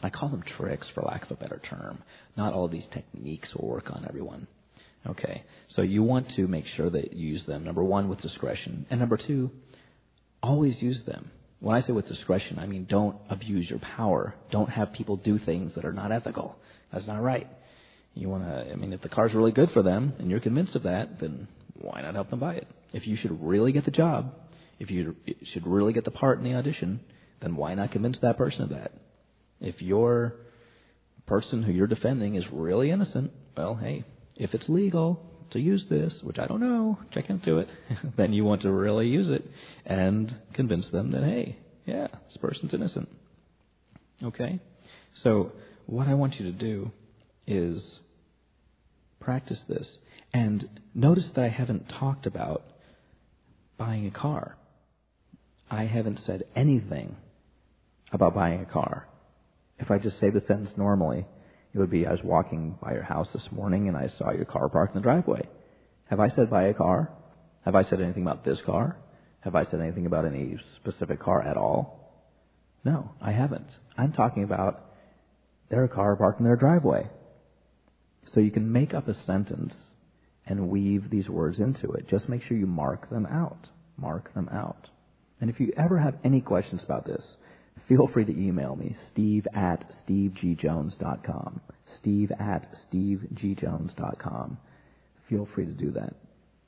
I call them tricks, for lack of a better term. Not all of these techniques will work on everyone. Okay, so you want to make sure that you use them, number one, with discretion, and number two, always use them. When I say with discretion, I mean don't abuse your power. Don't have people do things that are not ethical. That's not right. You want to, I mean, if the car's really good for them and you're convinced of that, then why not help them buy it? If you should really get the job, if you should really get the part in the audition, then why not convince that person of that? If your person who you're defending is really innocent, well, hey, if it's legal to use this, which I don't know, check into it, then you want to really use it and convince them that, hey, yeah, this person's innocent. Okay? So what I want you to do is practice this. And notice that I haven't talked about buying a car. I haven't said anything about buying a car. If I just say the sentence normally, it would be, I was walking by your house this morning and I saw your car parked in the driveway. Have I said buy a car? Have I said anything about this car? Have I said anything about any specific car at all? No, I haven't. I'm talking about their car parked in their driveway. So you can make up a sentence and weave these words into it. Just make sure you mark them out. Mark them out. And if you ever have any questions about this, feel free to email me, steve at stevegjones.com. Steve at stevegjones.com. Feel free to do that.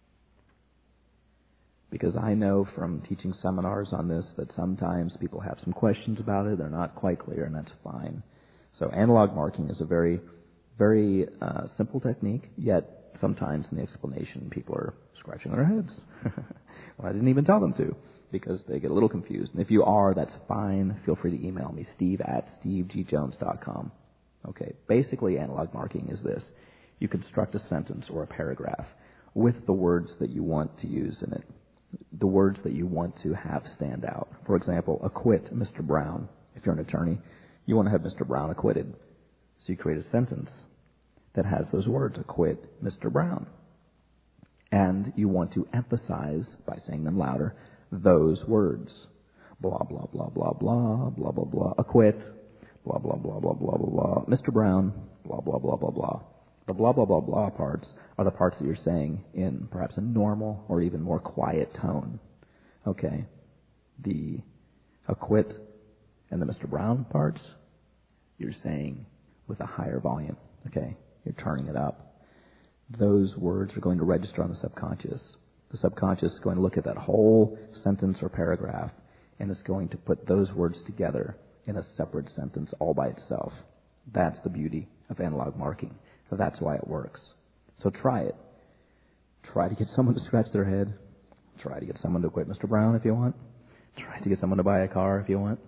Because I know from teaching seminars on this that sometimes people have some questions about it. They're not quite clear, and that's fine. So analog marking is a very, very uh, simple technique, yet sometimes in the explanation people are scratching their heads. Well, I didn't even tell them to, because they get a little confused. And if you are, that's fine. Feel free to email me, steve at stevegjones.com. Okay, basically analog marking is this. You construct a sentence or a paragraph with the words that you want to use in it, the words that you want to have stand out. For example, acquit Mister Brown. If you're an attorney, you want to have Mister Brown acquitted. So you create a sentence that has those words, acquit Mister Brown. And you want to emphasize, by saying them louder, those words. Blah, blah, blah, blah, blah, blah, blah, blah, acquit, blah, blah, blah, blah, blah, blah, blah, Mister Brown, blah, blah, blah, blah, blah. The blah, blah, blah, blah parts are the parts that you're saying in perhaps a normal or even more quiet tone. Okay. The acquit and the Mister Brown parts, you're saying with a higher volume. Okay. You're turning it up. Those words are going to register on the subconscious. The subconscious is going to look at that whole sentence or paragraph, and it's going to put those words together in a separate sentence all by itself. That's the beauty of analog marking. That's why it works. So try it. Try to get someone to scratch their head. Try to get someone to quit Mister Brown if you want. Try to get someone to buy a car if you want.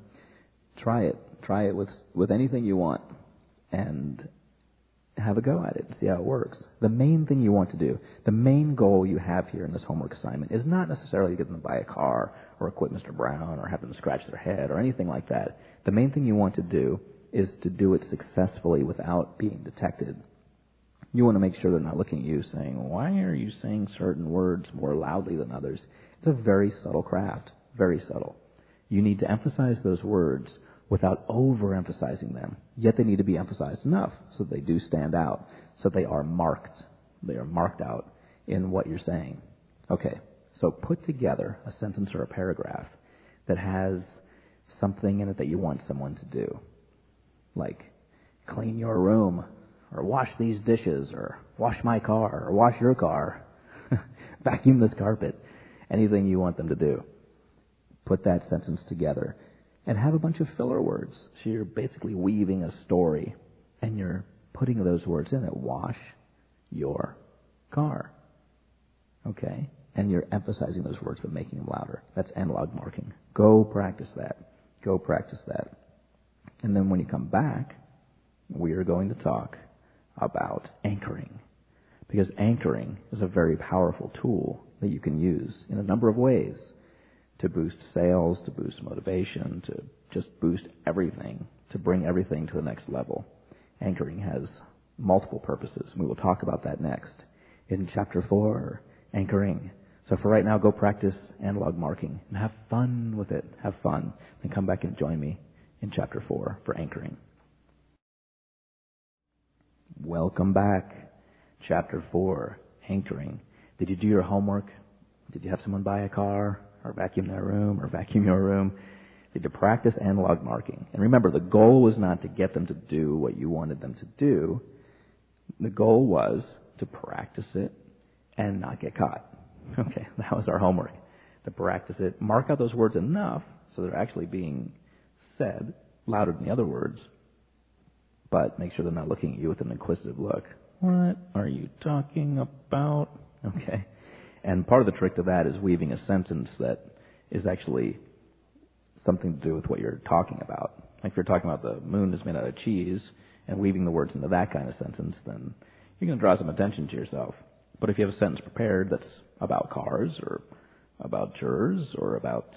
Try it. Try it with with anything you want. And have a go at it and see how it works. The main thing you want to do, the main goal you have here in this homework assignment is not necessarily to get them to buy a car or quit Mister Brown or have them scratch their head or anything like that. The main thing you want to do is to do it successfully without being detected. You want to make sure they're not looking at you saying, why are you saying certain words more loudly than others? It's a very subtle craft, very subtle. You need to emphasize those words without overemphasizing them. Yet they need to be emphasized enough so that they do stand out, so they are marked. They are marked out in what you're saying. Okay, so put together a sentence or a paragraph that has something in it that you want someone to do. Like, clean your room, or wash these dishes, or wash my car, or wash your car, vacuum this carpet, anything you want them to do. Put that sentence together. And have a bunch of filler words. So you're basically weaving a story, and you're putting those words in it. Wash your car. Okay? And you're emphasizing those words but making them louder. That's analog marking. Go practice that. Go practice that. And then when you come back, we are going to talk about anchoring. Because anchoring is a very powerful tool that you can use in a number of ways. To boost sales, to boost motivation, to just boost everything, to bring everything to the next level. Anchoring has multiple purposes. We will talk about that next in chapter four, anchoring. So for right now, go practice analog marking and have fun with it. Have fun. And come back and join me in chapter four for anchoring. Welcome back. Chapter four, anchoring. Did you do your homework? Did you have someone buy a car or vacuum their room or vacuum your room? Did you practice analog marking? And remember, the goal was not to get them to do what you wanted them to do. The goal was to practice it and not get caught. Okay, that was our homework. To practice it, mark out those words enough so they're actually being said louder than the other words, but make sure they're not looking at you with an inquisitive look. What are you talking about? Okay. And part of the trick to that is weaving a sentence that is actually something to do with what you're talking about. Like if you're talking about the moon is made out of cheese and weaving the words into that kind of sentence, then you're going to draw some attention to yourself. But if you have a sentence prepared that's about cars or about jurors or about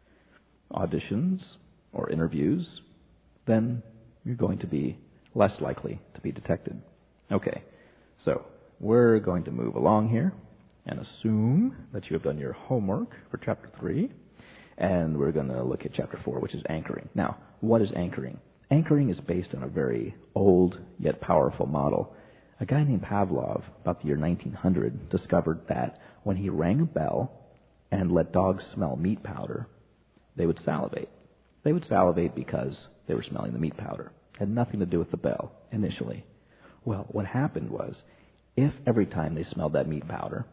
auditions or interviews, then you're going to be less likely to be detected. Okay, so we're going to move along here and assume that you have done your homework for chapter three, and we're going to look at chapter four, which is anchoring. Now, what is anchoring? Anchoring is based on a very old yet powerful model. A guy named Pavlov, about the year nineteen hundred, discovered that when he rang a bell and let dogs smell meat powder, they would salivate. They would salivate because they were smelling the meat powder. It had nothing to do with the bell initially. Well, what happened was, if every time they smelled that meat powder,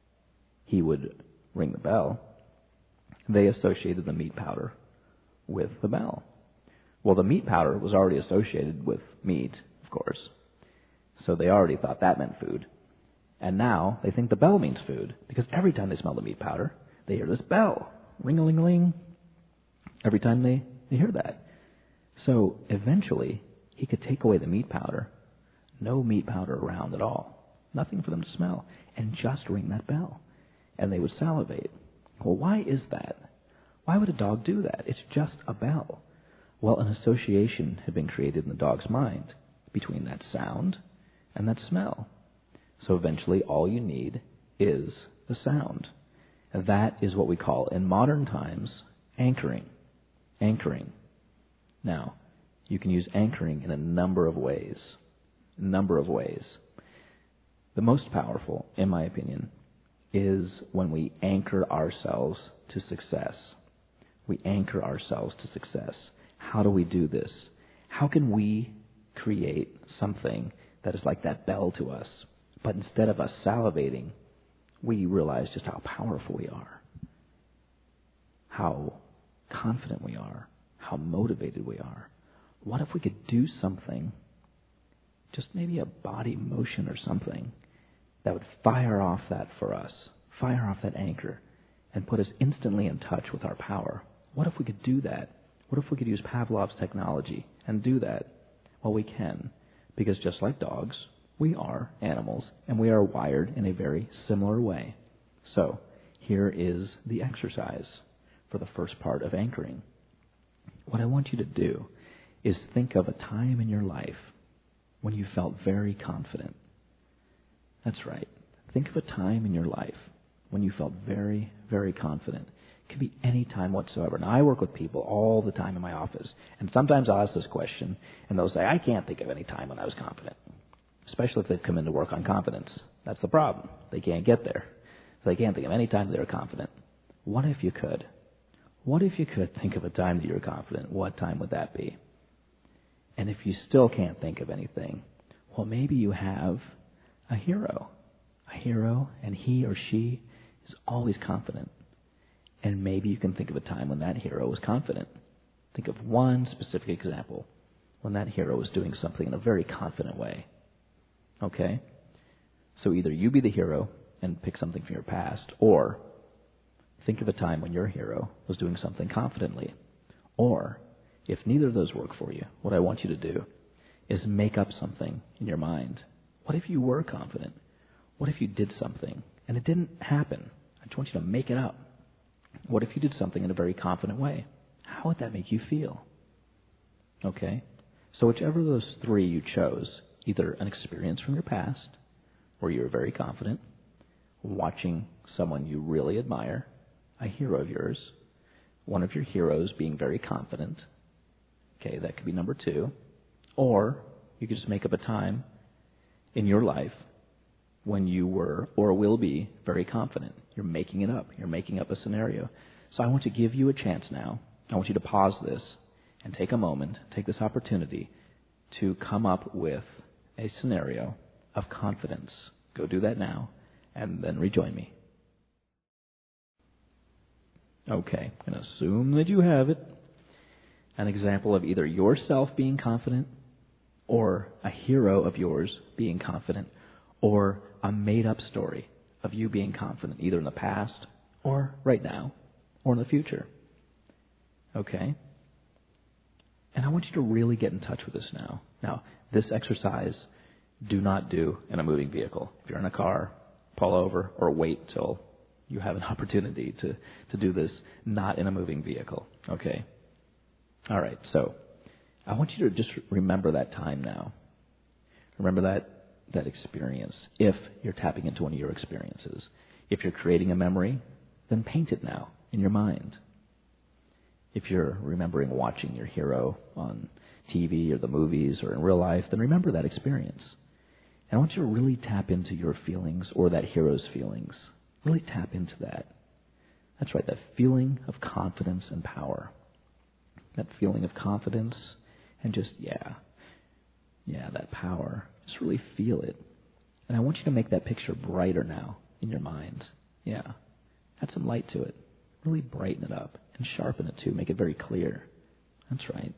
he would ring the bell, they associated the meat powder with the bell. Well, the meat powder was already associated with meat, of course, so they already thought that meant food. And now they think the bell means food, because every time they smell the meat powder, they hear this bell, ring-a-ling-a-ling, every time they, they hear that. So eventually, he could take away the meat powder, no meat powder around at all, nothing for them to smell, and just ring that bell. And they would salivate. Well, why is that? Why would a dog do that? It's just a bell. Well, an association had been created in the dog's mind between that sound and that smell. So eventually, all you need is the sound. And that is what we call, in modern times, anchoring. Anchoring. Now, you can use anchoring in a number of ways. A number of ways. The most powerful, in my opinion, is when we anchor ourselves to success. We anchor ourselves to success. How do we do this? How can we create something that is like that bell to us, but instead of us salivating, we realize just how powerful we are, how confident we are, how motivated we are. What if we could do something, just maybe a body motion or something, that would fire off that for us, fire off that anchor, and put us instantly in touch with our power? What if we could do that? What if we could use Pavlov's technology and do that? Well, we can, because just like dogs, we are animals, and we are wired in a very similar way. So, here is the exercise for the first part of anchoring. What I want you to do is think of a time in your life when you felt very confident. That's right. Think of a time in your life when you felt very, very confident. It could be any time whatsoever. Now, I work with people all the time in my office, and sometimes I'll ask this question, and they'll say, I can't think of any time when I was confident, especially if they've come in to work on confidence. That's the problem. They can't get there. They can't think of any time they were confident. What if you could? What if you could think of a time that you were confident? What time would that be? And if you still can't think of anything, well, maybe you have a hero. A hero, and he or she is always confident. And maybe you can think of a time when that hero was confident. Think of one specific example when that hero was doing something in a very confident way. Okay? So either you be the hero and pick something from your past, or think of a time when your hero was doing something confidently. Or, if neither of those work for you, what I want you to do is make up something in your mind. What if you were confident? What if you did something and it didn't happen? I just want you to make it up. What if you did something in a very confident way? How would that make you feel? Okay? So whichever of those three you chose, either an experience from your past, where you were very confident, watching someone you really admire, a hero of yours, one of your heroes being very confident, okay, that could be number two, or you could just make up a time in your life when you were or will be very confident. You're making it up. You're making up a scenario. So I want to give you a chance now. I want you to pause this and take a moment, take this opportunity to come up with a scenario of confidence. Go do that now, and then rejoin me. Okay, I'm going to assume that you have it. An example of either yourself being confident, or a hero of yours being confident, or a made-up story of you being confident, either in the past, or right now, or in the future. Okay? And I want you to really get in touch with this now. Now, this exercise, do not do in a moving vehicle. If you're in a car, pull over or wait till you have an opportunity to, to do this, not in a moving vehicle. Okay? All right, so I want you to just remember that time now. Remember that, that experience, if you're tapping into one of your experiences. If you're creating a memory, then paint it now in your mind. If you're remembering watching your hero on T V or the movies or in real life, then remember that experience. And I want you to really tap into your feelings or that hero's feelings. Really tap into that. That's right, that feeling of confidence and power. That feeling of confidence and just, yeah, yeah, that power. Just really feel it. And I want you to make that picture brighter now in your mind. Yeah, add some light to it. Really brighten it up and sharpen it too. Make it very clear. That's right.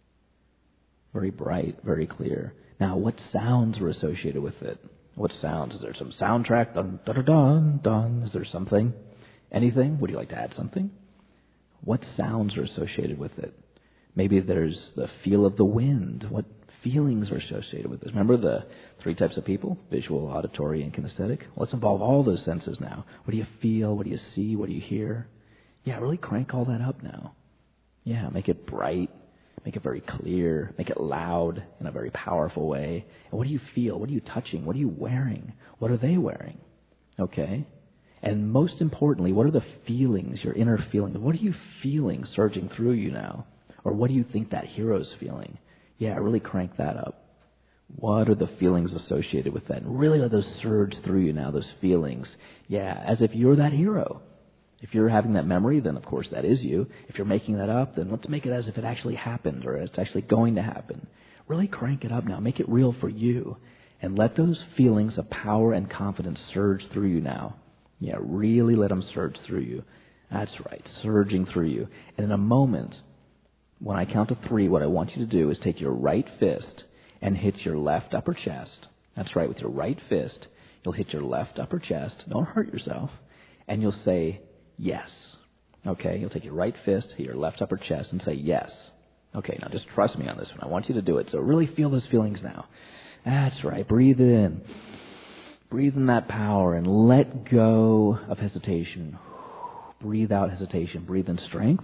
Very bright, very clear. Now, what sounds were associated with it? What sounds? Is there some soundtrack? Dun, dun, dun, dun, dun. Is there something? Anything? Would you like to add something? What sounds are associated with it? Maybe there's the feel of the wind. What feelings are associated with this? Remember the three types of people? Visual, auditory, and kinesthetic? Well, let's involve all those senses now. What do you feel? What do you see? What do you hear? Yeah, really crank all that up now. Yeah, make it bright. Make it very clear. Make it loud in a very powerful way. And what do you feel? What are you touching? What are you wearing? What are they wearing? Okay? And most importantly, what are the feelings, your inner feelings? What are you feeling surging through you now? Or what do you think that hero's feeling? Yeah, really crank that up. What are the feelings associated with that? And really let those surge through you now, those feelings. Yeah, as if you're that hero. If you're having that memory, then of course that is you. If you're making that up, then let's make it as if it actually happened or it's actually going to happen. Really crank it up now. Make it real for you. And let those feelings of power and confidence surge through you now. Yeah, really let them surge through you. That's right, surging through you. And in a moment, when I count to three, what I want you to do is take your right fist and hit your left upper chest. That's right, with your right fist, you'll hit your left upper chest. Don't hurt yourself. And you'll say, yes. Okay, you'll take your right fist, hit your left upper chest, and say yes. Okay, now just trust me on this one. I want you to do it. So really feel those feelings now. That's right. Breathe in. Breathe in that power and let go of hesitation. Breathe out hesitation. Breathe in strength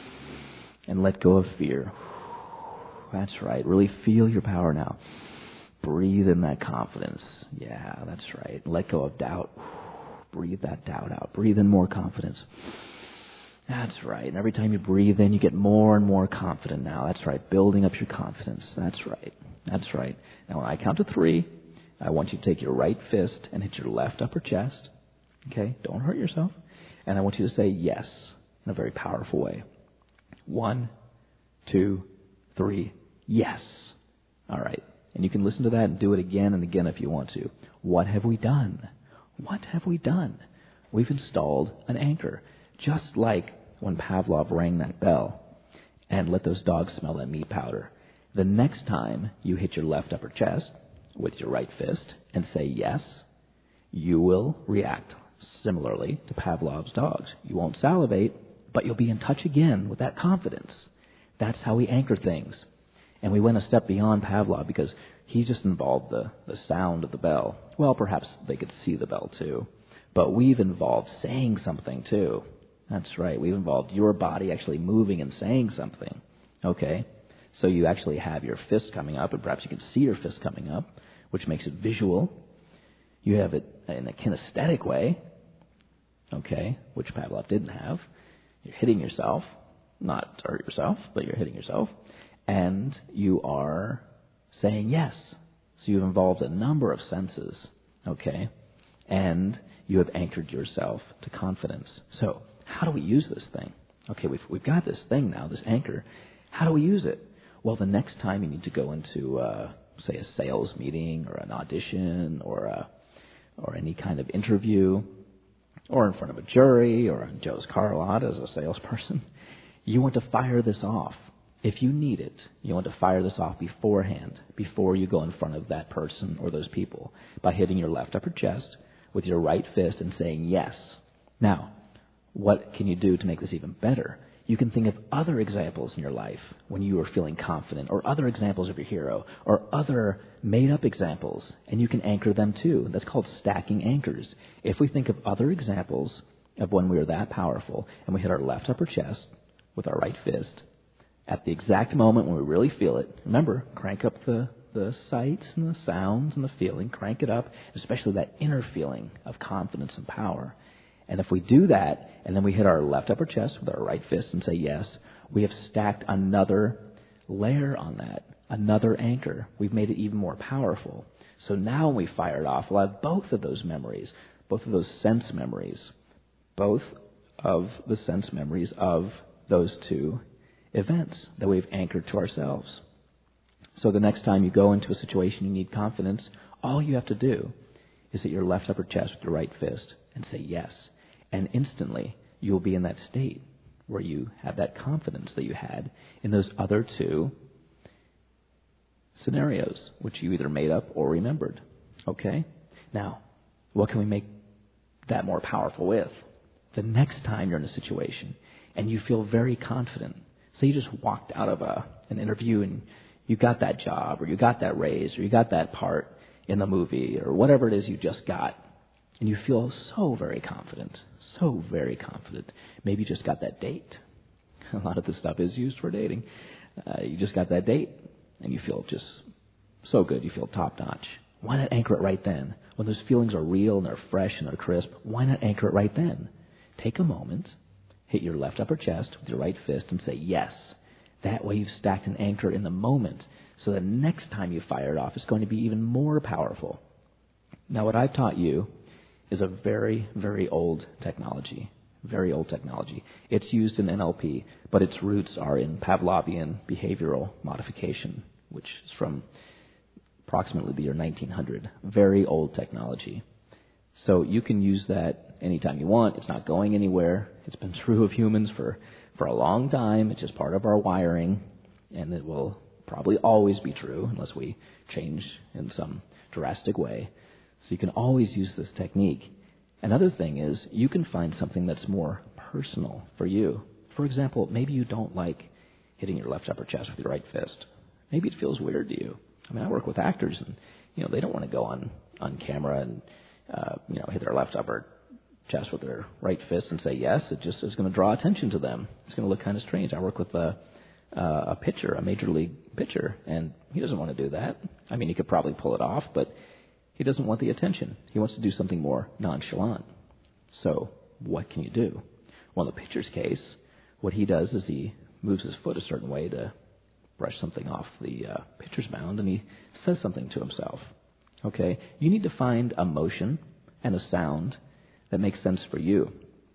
and let go of fear. That's right. Really feel your power now. Breathe in that confidence. Yeah, that's right. Let go of doubt. Breathe that doubt out. Breathe in more confidence. That's right. And every time you breathe in, you get more and more confident now. That's right. Building up your confidence. That's right. That's right. Now, when I count to three, I want you to take your right fist and hit your left upper chest. Okay? Don't hurt yourself. And I want you to say yes in a very powerful way. One, two, three, yes. All right. And you can listen to that and do it again and again if you want to. What have we done? What have we done? We've installed an anchor. Just like when Pavlov rang that bell and let those dogs smell that meat powder. The next time you hit your left upper chest with your right fist and say yes, you will react similarly to Pavlov's dogs. You won't salivate, but you'll be in touch again with that confidence. That's how we anchor things. And we went a step beyond Pavlov because he just involved the, the sound of the bell. Well, perhaps they could see the bell too. But we've involved saying something too. That's right. We've involved your body actually moving and saying something. Okay? So you actually have your fist coming up, and perhaps you can see your fist coming up, which makes it visual. You have it in a kinesthetic way, okay, which Pavlov didn't have. You're hitting yourself, not to hurt yourself, but you're hitting yourself. And you are saying yes. So you've involved a number of senses, okay? And you have anchored yourself to confidence. So how do we use this thing? Okay, we've, we've got this thing now, this anchor. How do we use it? Well, the next time you need to go into, uh, say, a sales meeting or an audition or a, or any kind of interview or in front of a jury or on Joe's car lot as a salesperson, you want to fire this off. If you need it, you want to fire this off beforehand, before you go in front of that person or those people, by hitting your left upper chest with your right fist and saying yes. Now, what can you do to make this even better? You can think of other examples in your life when you are feeling confident, or other examples of your hero, or other made-up examples, and you can anchor them too. That's called stacking anchors. If we think of other examples of when we are that powerful, and we hit our left upper chest with our right fist, at the exact moment when we really feel it, remember, crank up the, the sights and the sounds and the feeling, crank it up, especially that inner feeling of confidence and power. And if we do that, and then we hit our left upper chest with our right fist and say yes, we have stacked another layer on that, another anchor. We've made it even more powerful. So now when we fire it off, we'll have both of those memories, both of those sense memories, both of the sense memories of those two events that we've anchored to ourselves. So the next time you go into a situation you need confidence, all you have to do is hit your left upper chest with your right fist and say yes. And instantly, you will be in that state where you have that confidence that you had in those other two scenarios, which you either made up or remembered. Okay? Now, what can we make that more powerful with? The next time you're in a situation and you feel very confident, say you just walked out of a, an interview and you got that job, or you got that raise, or you got that part in the movie, or whatever it is you just got, and you feel so very confident, so very confident. Maybe you just got that date. A lot of this stuff is used for dating. Uh, you just got that date, and you feel just so good. You feel top-notch. Why not anchor it right then? When those feelings are real and they're fresh and they're crisp, why not anchor it right then? Take a moment, hit your left upper chest with your right fist, and say yes. That way you've stacked an anchor in the moment, so the next time you fire it off, it's going to be even more powerful. Now, what I've taught you is a very, very old technology, very old technology. It's used in N L P, but its roots are in Pavlovian behavioral modification, which is from approximately the year nineteen hundred. Very old technology. So you can use that anytime you want. It's not going anywhere. It's been true of humans for, for a long time. It's just part of our wiring, and it will probably always be true unless we change in some drastic way. So you can always use this technique. Another thing is you can find something that's more personal for you. For example, maybe you don't like hitting your left upper chest with your right fist. Maybe it feels weird to you. I mean, I work with actors, and you know they don't want to go on, on camera and uh, you know hit their left upper chest with their right fist and say yes. It just is going to draw attention to them. It's going to look kind of strange. I work with a, uh, a pitcher, a major league pitcher, and he doesn't want to do that. I mean, he could probably pull it off, but he doesn't want the attention. He wants to do something more nonchalant. So what can you do? Well, in the pitcher's case, what he does is he moves his foot a certain way to brush something off the uh, pitcher's mound, and he says something to himself. Okay? You need to find a motion and a sound that makes sense for you.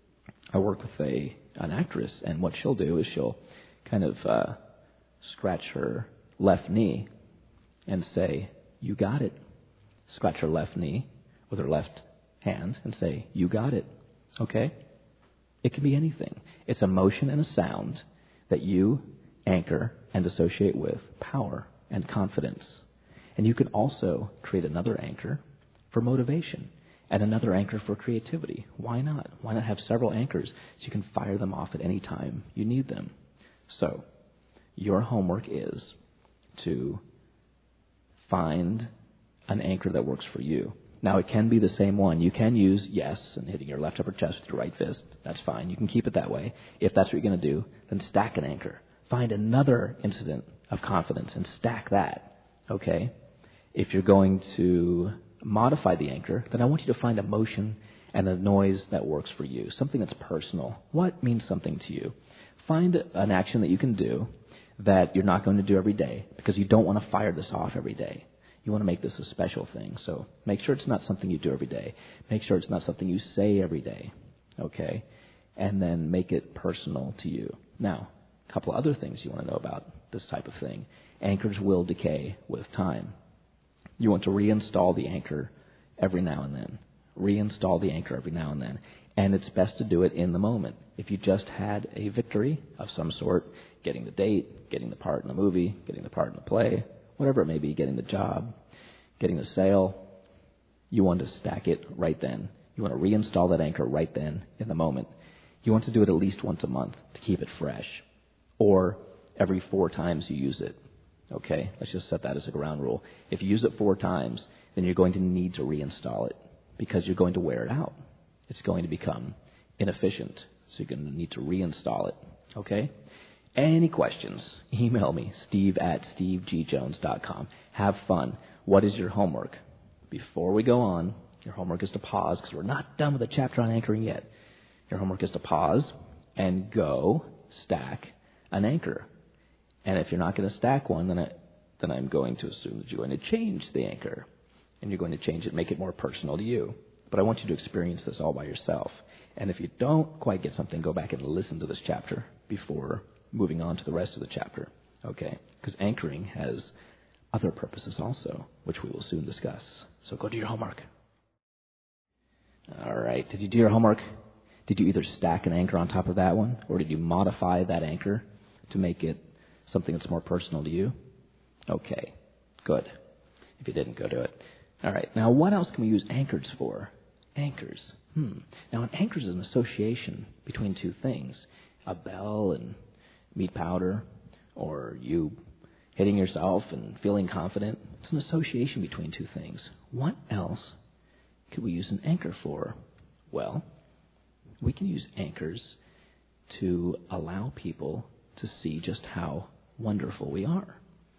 I work with a an actress, and what she'll do is she'll kind of uh, scratch her left knee and say, "You got it." Scratch her left knee with her left hand and say, "You got it." Okay? It can be anything. It's a motion and a sound that you anchor and associate with power and confidence. And you can also create another anchor for motivation and another anchor for creativity. Why not? Why not have several anchors so you can fire them off at any time you need them? So, your homework is to find an anchor that works for you. Now, it can be the same one. You can use yes and hitting your left upper chest with your right fist. That's fine. You can keep it that way. If that's what you're going to do, then stack an anchor. Find another incident of confidence and stack that. Okay? If you're going to modify the anchor, then I want you to find a motion and a noise that works for you, something that's personal. What means something to you? Find an action that you can do that you're not going to do every day because you don't want to fire this off every day. You want to make this a special thing. So make sure it's not something you do every day. Make sure it's not something you say every day. Okay? And then make it personal to you. Now, a couple other things you want to know about this type of thing. Anchors will decay with time. You want to reinstall the anchor every now and then. Reinstall the anchor every now and then. And it's best to do it in the moment. If you just had a victory of some sort, getting the date, getting the part in the movie, getting the part in the play, whatever it may be, getting the job, getting the sale, you want to stack it right then. You want to reinstall that anchor right then in the moment. You want to do it at least once a month to keep it fresh, or every four times you use it. Okay, let's just set that as a ground rule. If you use it four times, then you're going to need to reinstall it because you're going to wear it out. It's going to become inefficient, so you're going to need to reinstall it. Okay? Any questions? Email me, steve at steve g jones dot com. Have fun. What is your homework? Before we go on, your homework is to pause, because we're not done with the chapter on anchoring yet. Your homework is to pause and go stack an anchor. And if you're not going to stack one, then, I, then I'm going to assume that you're going to change the anchor. And you're going to change it, make it more personal to you. But I want you to experience this all by yourself. And if you don't quite get something, go back and listen to this chapter before moving on to the rest of the chapter. Okay? Because anchoring has other purposes also, which we will soon discuss. So go do your homework. All right. Did you do your homework? Did you either stack an anchor on top of that one, or did you modify that anchor to make it something that's more personal to you? Okay. Good. If you didn't, go do it. All right. Now, what else can we use anchors for? Anchors. Hmm. Now, an anchor is an association between two things. A bell and meat powder, or you hitting yourself and feeling confident. It's an association between two things. What else could we use an anchor for? Well, we can use anchors to allow people to see just how wonderful we are.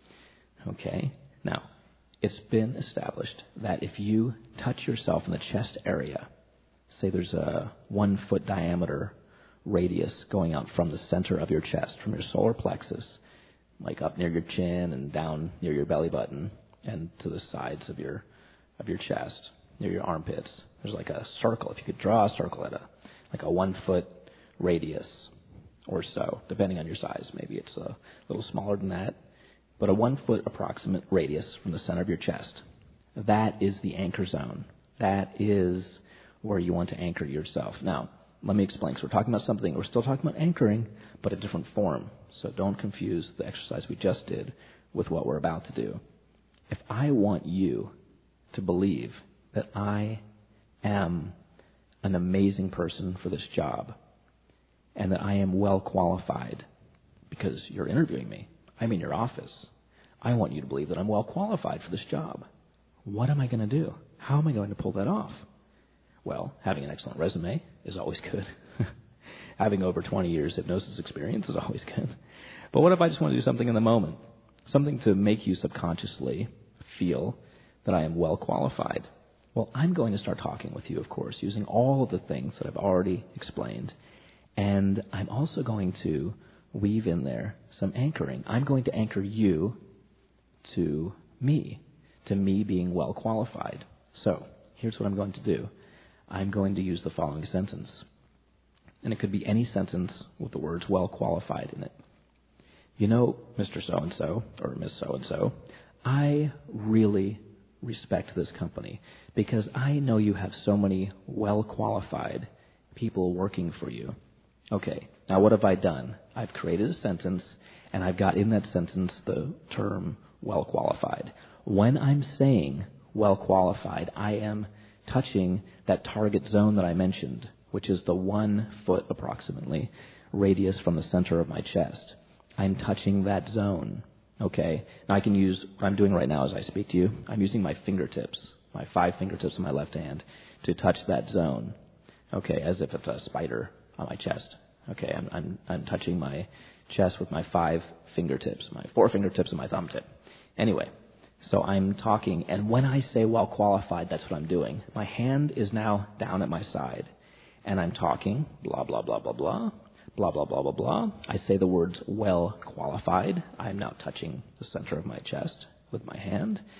Okay? Now, it's been established that if you touch yourself in the chest area, say there's a one-foot diameter radius going out from the center of your chest, from your solar plexus, like up near your chin and down near your belly button and to the sides of your of your chest, near your armpits. There's like a circle. If you could draw a circle at a like a one-foot radius or so, depending on your size. Maybe it's a little smaller than that. But a one-foot approximate radius from the center of your chest. That is the anchor zone. That is where you want to anchor yourself. Now, let me explain. So we're talking about something, we're still talking about anchoring, but a different form. So don't confuse the exercise we just did with what we're about to do. If I want you to believe that I am an amazing person for this job and that I am well qualified because you're interviewing me, I'm in your office. I want you to believe that I'm well qualified for this job. What am I going to do? How am I going to pull that off? Well, having an excellent resume is always good. Having over twenty years hypnosis experience is always good. But what if I just want to do something in the moment? Something to make you subconsciously feel that I am well qualified. Well, I'm going to start talking with you, of course, using all of the things that I've already explained. And I'm also going to weave in there some anchoring. I'm going to anchor you to me, to me being well qualified. So here's what I'm going to do. I'm going to use the following sentence. And it could be any sentence with the words well qualified in it. You know, Mister So-and-so, or Miss So-and-so, I really respect this company because I know you have so many well qualified people working for you. Okay, now what have I done? I've created a sentence, and I've got in that sentence the term well qualified. When I'm saying well qualified, I am touching that target zone that I mentioned, which is the one foot approximately radius from the center of my chest. I'm touching that zone. Okay, now I can use what I'm doing right now as I speak to you. I'm using my fingertips, my five fingertips in my left hand, to touch that zone. Okay, as if it's a spider on my chest. Okay, I'm I'm I'm touching my chest with my five fingertips, my four fingertips and my thumb tip. Anyway, so I'm talking, and when I say well qualified, that's what I'm doing. My hand is now down at my side, and I'm talking, blah, blah, blah, blah, blah, blah, blah, blah, blah, blah. I say the words well qualified. I'm now touching the center of my chest with my hand,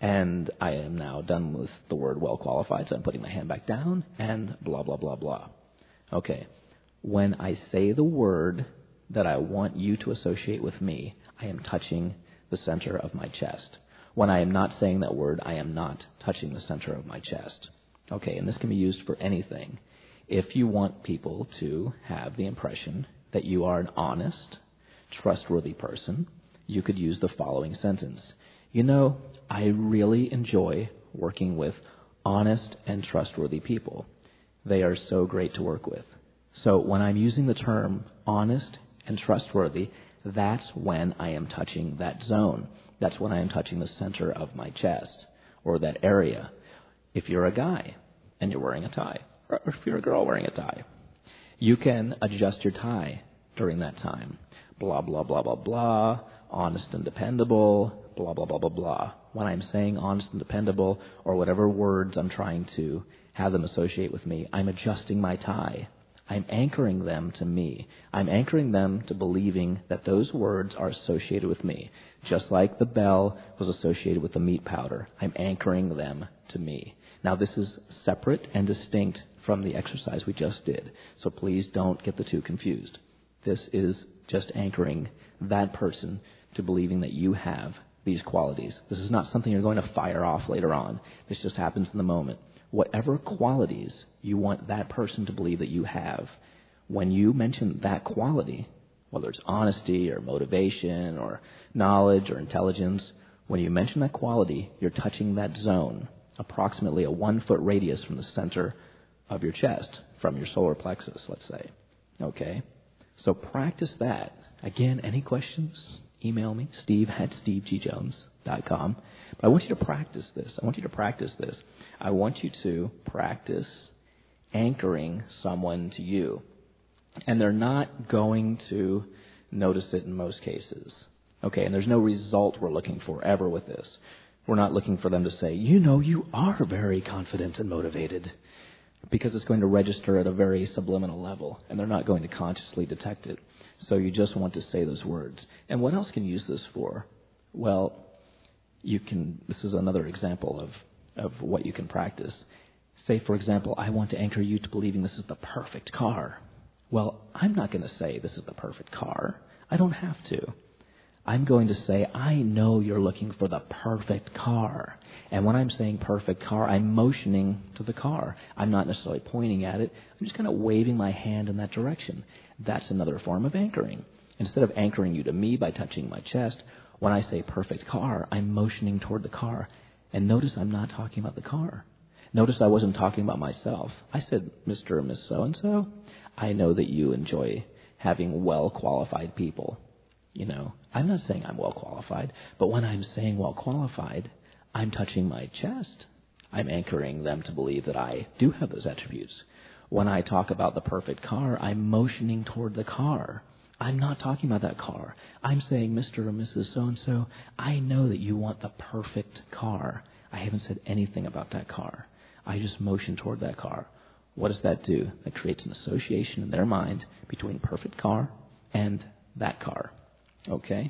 And I am now done with the word well qualified, so I'm putting my hand back down and blah, blah, blah, blah. Okay. When I say the word that I want you to associate with me, I am touching the center of my chest. When I am not saying that word, I am not touching the center of my chest. Okay, and this can be used for anything. If you want people to have the impression that you are an honest, trustworthy person, you could use the following sentence. You know, I really enjoy working with honest and trustworthy people. They are so great to work with. So when I'm using the term honest and trustworthy, that's when I am touching that zone. That's when I am touching the center of my chest or that area. If you're a guy and you're wearing a tie, or if you're a girl wearing a tie, you can adjust your tie during that time. Blah, blah, blah, blah, blah, honest and dependable, blah, blah, blah, blah, blah. When I'm saying honest and dependable or whatever words I'm trying to have them associate with me, I'm adjusting my tie. I'm anchoring them to me. I'm anchoring them to believing that those words are associated with me. Just like the bell was associated with the meat powder, I'm anchoring them to me. Now, this is separate and distinct from the exercise we just did, so please don't get the two confused. This is just anchoring that person to believing that you have these qualities. This is not something you're going to fire off later on. This just happens in the moment. Whatever qualities you want that person to believe that you have, when you mention that quality, whether it's honesty or motivation or knowledge or intelligence, when you mention that quality, you're touching that zone, approximately a one-foot radius from the center of your chest, from your solar plexus, let's say. Okay? So practice that. Again, any questions? Email me, steve at steve g jones dot com. But I want you to practice this. I want you to practice this. I want you to practice anchoring someone to you. And they're not going to notice it in most cases. Okay, and there's no result we're looking for ever with this. We're not looking for them to say, you know, you are very confident and motivated, because it's going to register at a very subliminal level, and they're not going to consciously detect it. So you just want to say those words. And what else can you use this for? Well, you can. This is another example of, of what you can practice. Say, for example, I want to anchor you to believing this is the perfect car. Well, I'm not going to say this is the perfect car. I don't have to. I'm going to say, I know you're looking for the perfect car. And when I'm saying perfect car, I'm motioning to the car. I'm not necessarily pointing at it. I'm just kind of waving my hand in that direction. That's another form of anchoring. Instead of anchoring you to me by touching my chest, when I say perfect car, I'm motioning toward the car. And notice I'm not talking about the car. Notice I wasn't talking about myself. I said, Mister or Miss So-and-so, I know that you enjoy having well-qualified people. You know, I'm not saying I'm well qualified, but when I'm saying well qualified, I'm touching my chest. I'm anchoring them to believe that I do have those attributes. When I talk about the perfect car, I'm motioning toward the car. I'm not talking about that car. I'm saying, Mister or Missus So-and-so, I know that you want the perfect car. I haven't said anything about that car. I just motion toward that car. What does that do? That creates an association in their mind between perfect car and that car. Okay?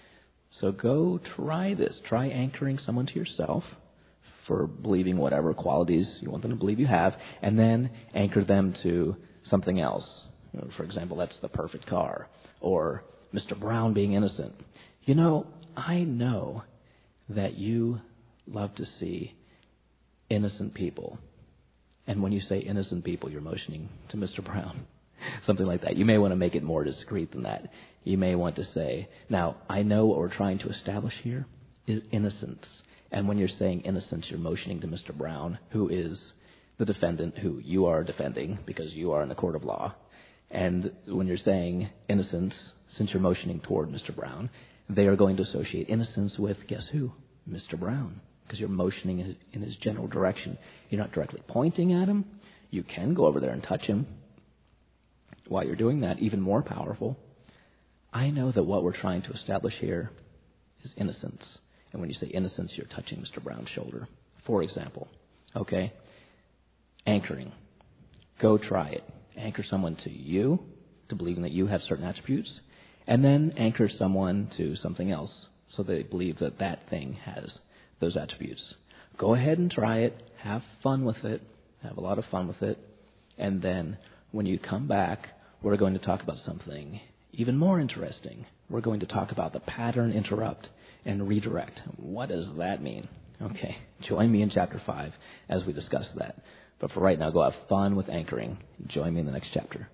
So go try this. Try anchoring someone to yourself for believing whatever qualities you want them to believe you have, and then anchor them to something else. You know, for example, that's the perfect car, or Mister Brown being innocent. You know, I know that you love to see innocent people. And when you say innocent people, you're motioning to Mister Brown. Something like that. You may want to make it more discreet than that. You may want to say, now, I know what we're trying to establish here is innocence. And when you're saying innocence, you're motioning to Mister Brown, who is the defendant who you are defending because you are in the court of law. And when you're saying innocence, since you're motioning toward Mister Brown, they are going to associate innocence with, guess who? Mister Brown. Because you're motioning in his, in his general direction. You're not directly pointing at him. You can go over there and touch him. While you're doing that, even more powerful, I know that what we're trying to establish here is innocence. And when you say innocence, you're touching Mister Brown's shoulder, for example. Okay? Anchoring. Go try it. Anchor someone to you, to believing that you have certain attributes, and then anchor someone to something else so they believe that that thing has those attributes. Go ahead and try it. Have fun with it. Have a lot of fun with it. And then when you come back, we're going to talk about something even more interesting. We're going to talk about the pattern interrupt and redirect. What does that mean? Okay, join me in chapter five as we discuss that. But for right now, go have fun with anchoring. Join me in the next chapter.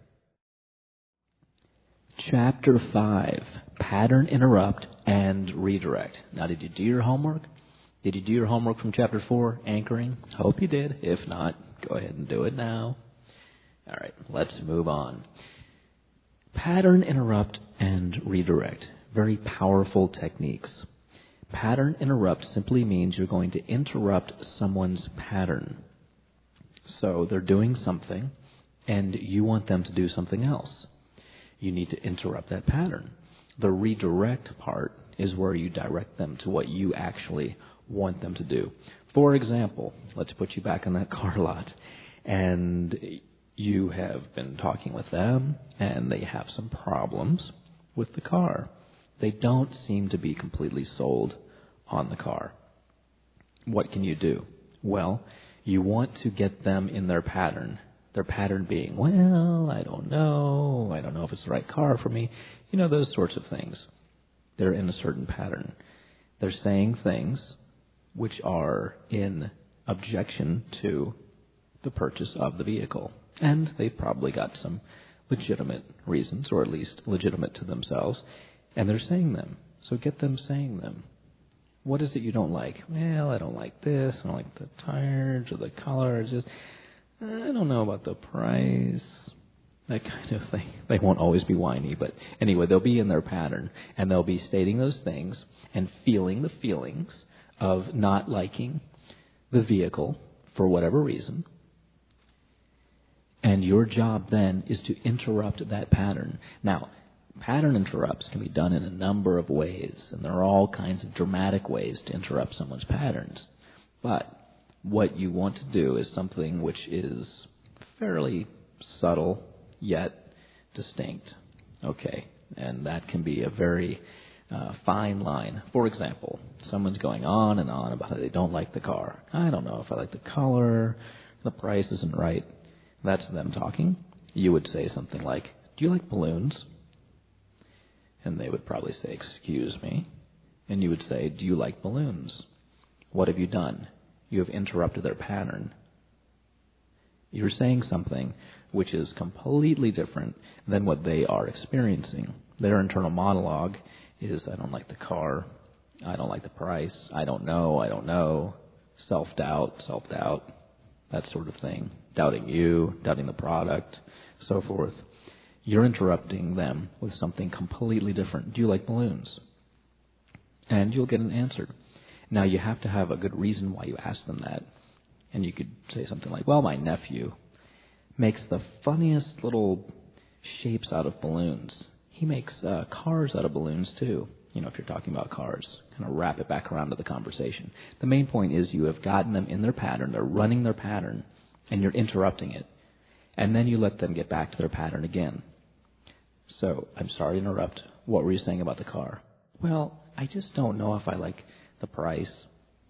Chapter five, pattern interrupt and redirect. Now, did you do your homework? Did you do your homework from chapter four, anchoring? Hope you did. If not, go ahead and do it now. All right, let's move on. Pattern interrupt and redirect. Very powerful techniques. Pattern interrupt simply means you're going to interrupt someone's pattern. So they're doing something, and you want them to do something else. You need to interrupt that pattern. The redirect part is where you direct them to what you actually want them to do. For example, let's put you back on that car lot, and you have been talking with them, and they have some problems with the car. They don't seem to be completely sold on the car. What can you do? Well, you want to get them in their pattern. Their pattern being, well, I don't know. I don't know if it's the right car for me. You know, those sorts of things. They're in a certain pattern. They're saying things which are in objection to the purchase of the vehicle. And they've probably got some legitimate reasons, or at least legitimate to themselves, and they're saying them. So get them saying them. What is it you don't like? Well, I don't like this. I don't like the tires or the color. It's just, I don't know about the price. That kind of thing. They won't always be whiny, but anyway, they'll be in their pattern, and they'll be stating those things and feeling the feelings of not liking the vehicle for whatever reason. And your job then is to interrupt that pattern. Now, pattern interrupts can be done in a number of ways, and there are all kinds of dramatic ways to interrupt someone's patterns. But what you want to do is something which is fairly subtle yet distinct. Okay, and that can be a very uh, fine line. For example, someone's going on and on about how they don't like the car. I don't know if I like the color, the price isn't right. That's them talking. You would say something like, do you like balloons? And they would probably say, excuse me. And you would say, do you like balloons? What have you done? You have interrupted their pattern. You're saying something which is completely different than what they are experiencing. Their internal monologue is, I don't like the car. I don't like the price. I don't know. I don't know. Self-doubt, self-doubt, that sort of thing. Doubting you, doubting the product, so forth. You're interrupting them with something completely different. Do you like balloons? And you'll get an answer. Now, you have to have a good reason why you ask them that. And you could say something like, well, my nephew makes the funniest little shapes out of balloons. He makes uh, cars out of balloons, too. You know, if you're talking about cars, kind of wrap it back around to the conversation. The main point is you have gotten them in their pattern. They're running their pattern, and you're interrupting it. And then you let them get back to their pattern again. So, I'm sorry to interrupt. What were you saying about the car? Well, I just don't know if I like the price,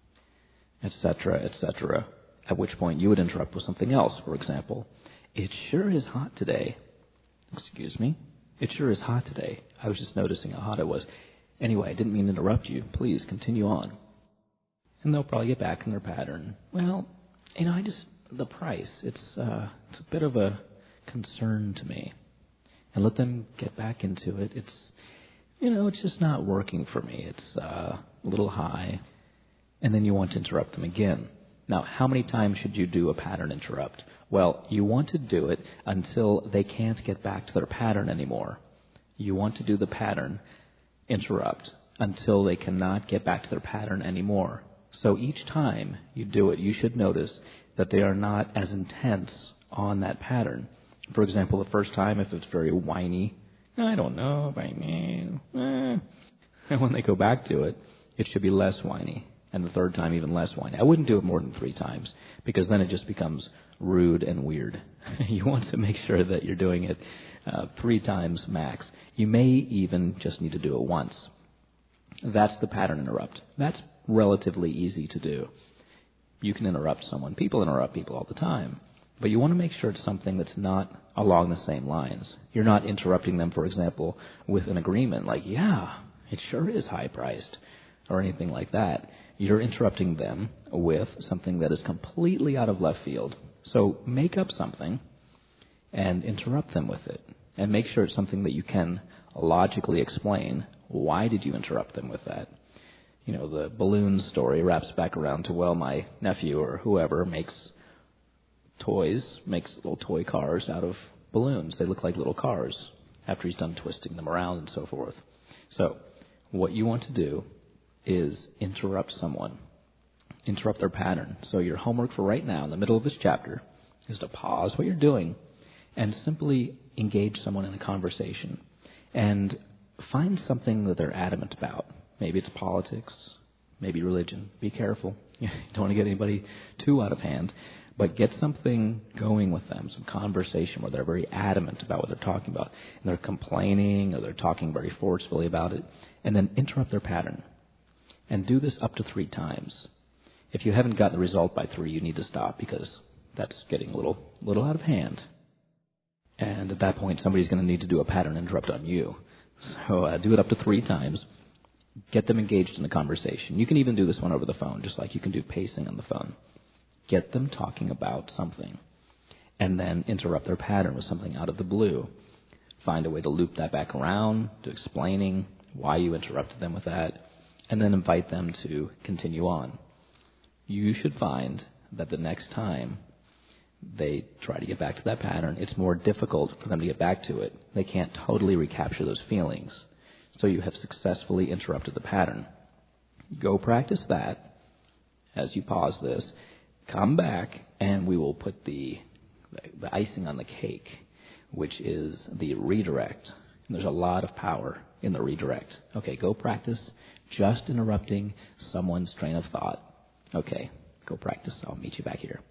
et cetera, et cetera. At which point you would interrupt with something else. For example, it sure is hot today. Excuse me? It sure is hot today. I was just noticing how hot it was. Anyway, I didn't mean to interrupt you. Please continue on. And they'll probably get back in their pattern. Well, you know, I just, the price, it's, uh, it's a bit of a concern to me. And let them get back into it. It's, you know, it's just not working for me. It's uh, a little high. And then you want to interrupt them again. Now, how many times should you do a pattern interrupt? Well, you want to do it until they can't get back to their pattern anymore. You want to do the pattern interrupt until they cannot get back to their pattern anymore. So each time you do it, you should notice that they are not as intense on that pattern. For example, the first time, if it's very whiny, I don't know if I mean, eh. And when they go back to it, it should be less whiny. And the third time, even less whiny. I wouldn't do it more than three times, because then it just becomes rude and weird. You want to make sure that you're doing it uh, three times max. You may even just need to do it once. That's the pattern interrupt. That's relatively easy to do. You can interrupt someone. People interrupt people all the time. But you want to make sure it's something that's not along the same lines. You're not interrupting them, for example, with an agreement like, yeah, it sure is high-priced, or anything like that. You're interrupting them with something that is completely out of left field. So make up something and interrupt them with it. And make sure it's something that you can logically explain. Why did you interrupt them with that? You know, the balloon story wraps back around to, well, my nephew or whoever makes toys, makes little toy cars out of balloons. They look like little cars after he's done twisting them around and so forth. So what you want to do is interrupt someone, interrupt their pattern. So your homework for right now in the middle of this chapter is to pause what you're doing and simply engage someone in a conversation and find something that they're adamant about. Maybe it's politics, maybe religion. Be careful. You don't want to get anybody too out of hand. But get something going with them, some conversation where they're very adamant about what they're talking about. And they're complaining or they're talking very forcefully about it. And then interrupt their pattern. And do this up to three times. If you haven't gotten the result by three, you need to stop because that's getting a little, little out of hand. And at that point, somebody's going to need to do a pattern interrupt on you. So uh, do it up to three times. Get them engaged in the conversation. You can even do this one over the phone, just like you can do pacing on the phone. Get them talking about something, and then interrupt their pattern with something out of the blue. Find a way to loop that back around to explaining why you interrupted them with that, and then invite them to continue on. You should find that the next time they try to get back to that pattern, it's more difficult for them to get back to it. They can't totally recapture those feelings. So you have successfully interrupted the pattern. Go practice that as you pause this. Come back, and we will put the, the icing on the cake, which is the redirect. And there's a lot of power in the redirect. Okay, go practice just interrupting someone's train of thought. Okay, go practice. I'll meet you back here.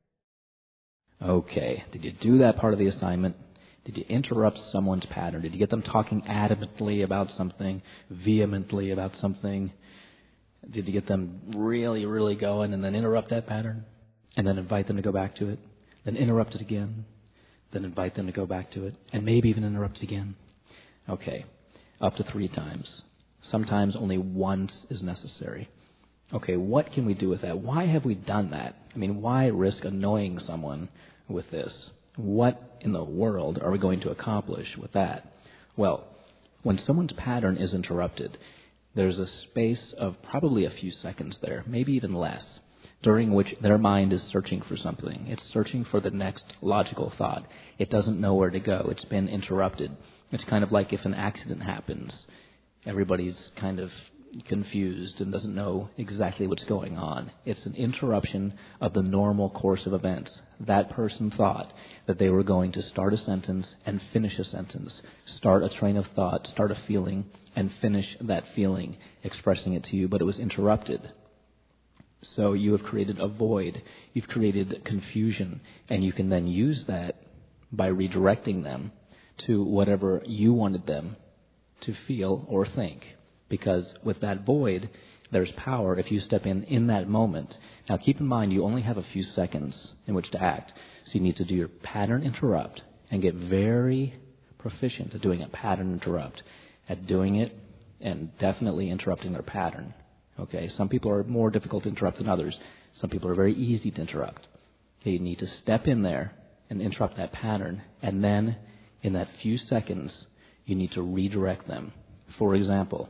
Okay, did you do that part of the assignment? Did you interrupt someone's pattern? Did you get them talking adamantly about something, vehemently about something? Did you get them really, really going and then interrupt that pattern? And then invite them to go back to it? Then interrupt it again? Then invite them to go back to it? And maybe even interrupt it again? Okay, up to three times. Sometimes only once is necessary. Okay, what can we do with that? Why have we done that? I mean, why risk annoying someone with this? What in the world are we going to accomplish with that? Well, when someone's pattern is interrupted, there's a space of probably a few seconds there, maybe even less, during which their mind is searching for something. It's searching for the next logical thought. It doesn't know where to go. It's been interrupted. It's kind of like if an accident happens, everybody's kind of confused and doesn't know exactly what's going on. It's an interruption of the normal course of events. That person thought that they were going to start a sentence and finish a sentence, start a train of thought, start a feeling, and finish that feeling, expressing it to you, but it was interrupted. So you have created a void. You've created confusion, and you can then use that by redirecting them to whatever you wanted them to feel or think. Because with that void, there's power if you step in in that moment. Now keep in mind, you only have a few seconds in which to act. So you need to do your pattern interrupt and get very proficient at doing a pattern interrupt, at doing it and definitely interrupting their pattern. Okay, some people are more difficult to interrupt than others. Some people are very easy to interrupt. Okay, you need to step in there and interrupt that pattern. And then in that few seconds, you need to redirect them. For example,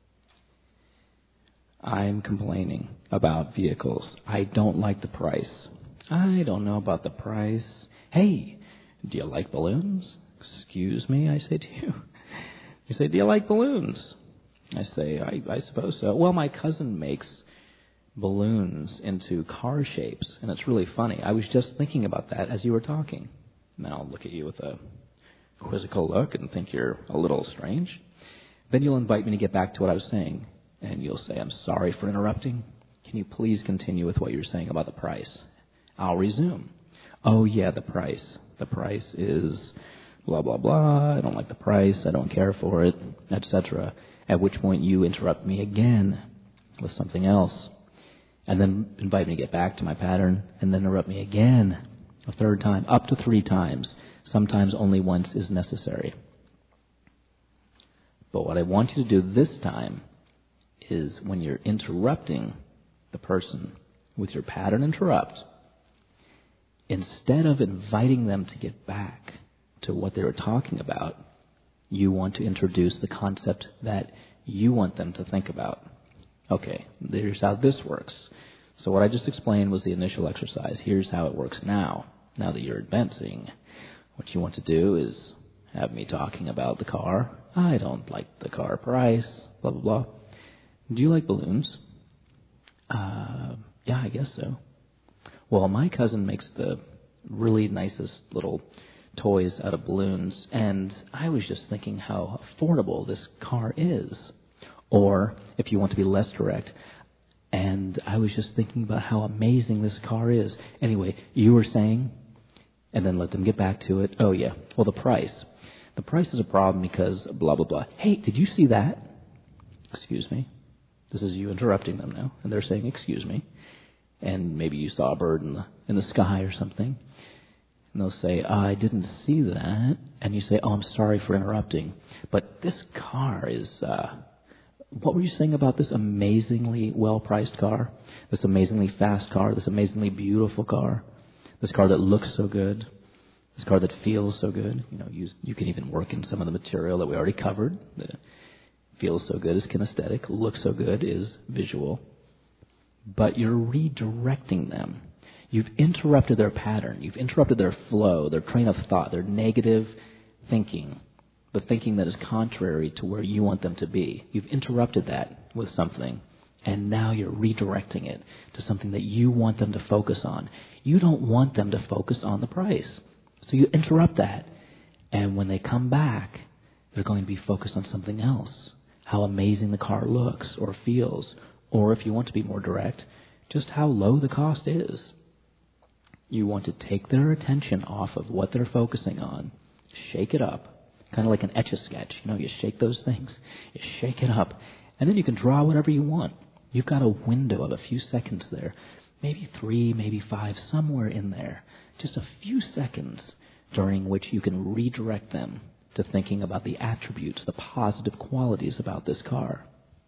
I'm complaining about vehicles. I don't like the price. I don't know about the price. Hey, do you like balloons? Excuse me, I say to you. You say, do you like balloons? I say, I, I suppose so. Well, my cousin makes balloons into car shapes, and it's really funny. I was just thinking about that as you were talking. And I'll look at you with a quizzical look and think you're a little strange. Then you'll invite me to get back to what I was saying. And you'll say, I'm sorry for interrupting. Can you please continue with what you're saying about the price? I'll resume. Oh, yeah, the price. The price is blah, blah, blah. I don't like the price. I don't care for it, et cetera. At which point you interrupt me again with something else, and then invite me to get back to my pattern, and then interrupt me again a third time, up to three times. Sometimes only once is necessary. But what I want you to do this time is when you're interrupting the person with your pattern interrupt, instead of inviting them to get back to what they were talking about, you want to introduce the concept that you want them to think about. Okay, here's how this works. So what I just explained was the initial exercise. Here's how it works now. Now that you're advancing, what you want to do is have me talking about the car. I don't like the car price, blah, blah, blah. Do you like balloons? Uh, yeah, I guess so. Well, my cousin makes the really nicest little toys out of balloons, and I was just thinking how affordable this car is. Or, if you want to be less direct, and I was just thinking about how amazing this car is. Anyway, you were saying, and then let them get back to it. Oh, yeah, well, the price. The price is a problem because blah, blah, blah. Hey, did you see that? Excuse me. This is you interrupting them now, and they're saying, excuse me. And maybe you saw a bird in the, in the sky or something. And they'll say, I didn't see that. And you say, oh, I'm sorry for interrupting. But this car is, uh, what were you saying about this amazingly well-priced car? This amazingly fast car? This amazingly beautiful car? This car that looks so good? This car that feels so good? You know, you, you can even work in some of the material that we already covered. The feels so good is kinesthetic. Looks so good is visual. But you're redirecting them. You've interrupted their pattern. You've interrupted their flow, their train of thought, their negative thinking, the thinking that is contrary to where you want them to be. You've interrupted that with something, and now you're redirecting it to something that you want them to focus on. You don't want them to focus on the price. So you interrupt that, and when they come back, they're going to be focused on something else. How amazing the car looks or feels, or if you want to be more direct, just how low the cost is. You want to take their attention off of what they're focusing on, shake it up, kind of like an Etch-a-Sketch. You know, you shake those things, you shake it up, and then you can draw whatever you want. You've got a window of a few seconds there, maybe three, maybe five, somewhere in there, just a few seconds during which you can redirect them to thinking about the attributes, the positive qualities about this car.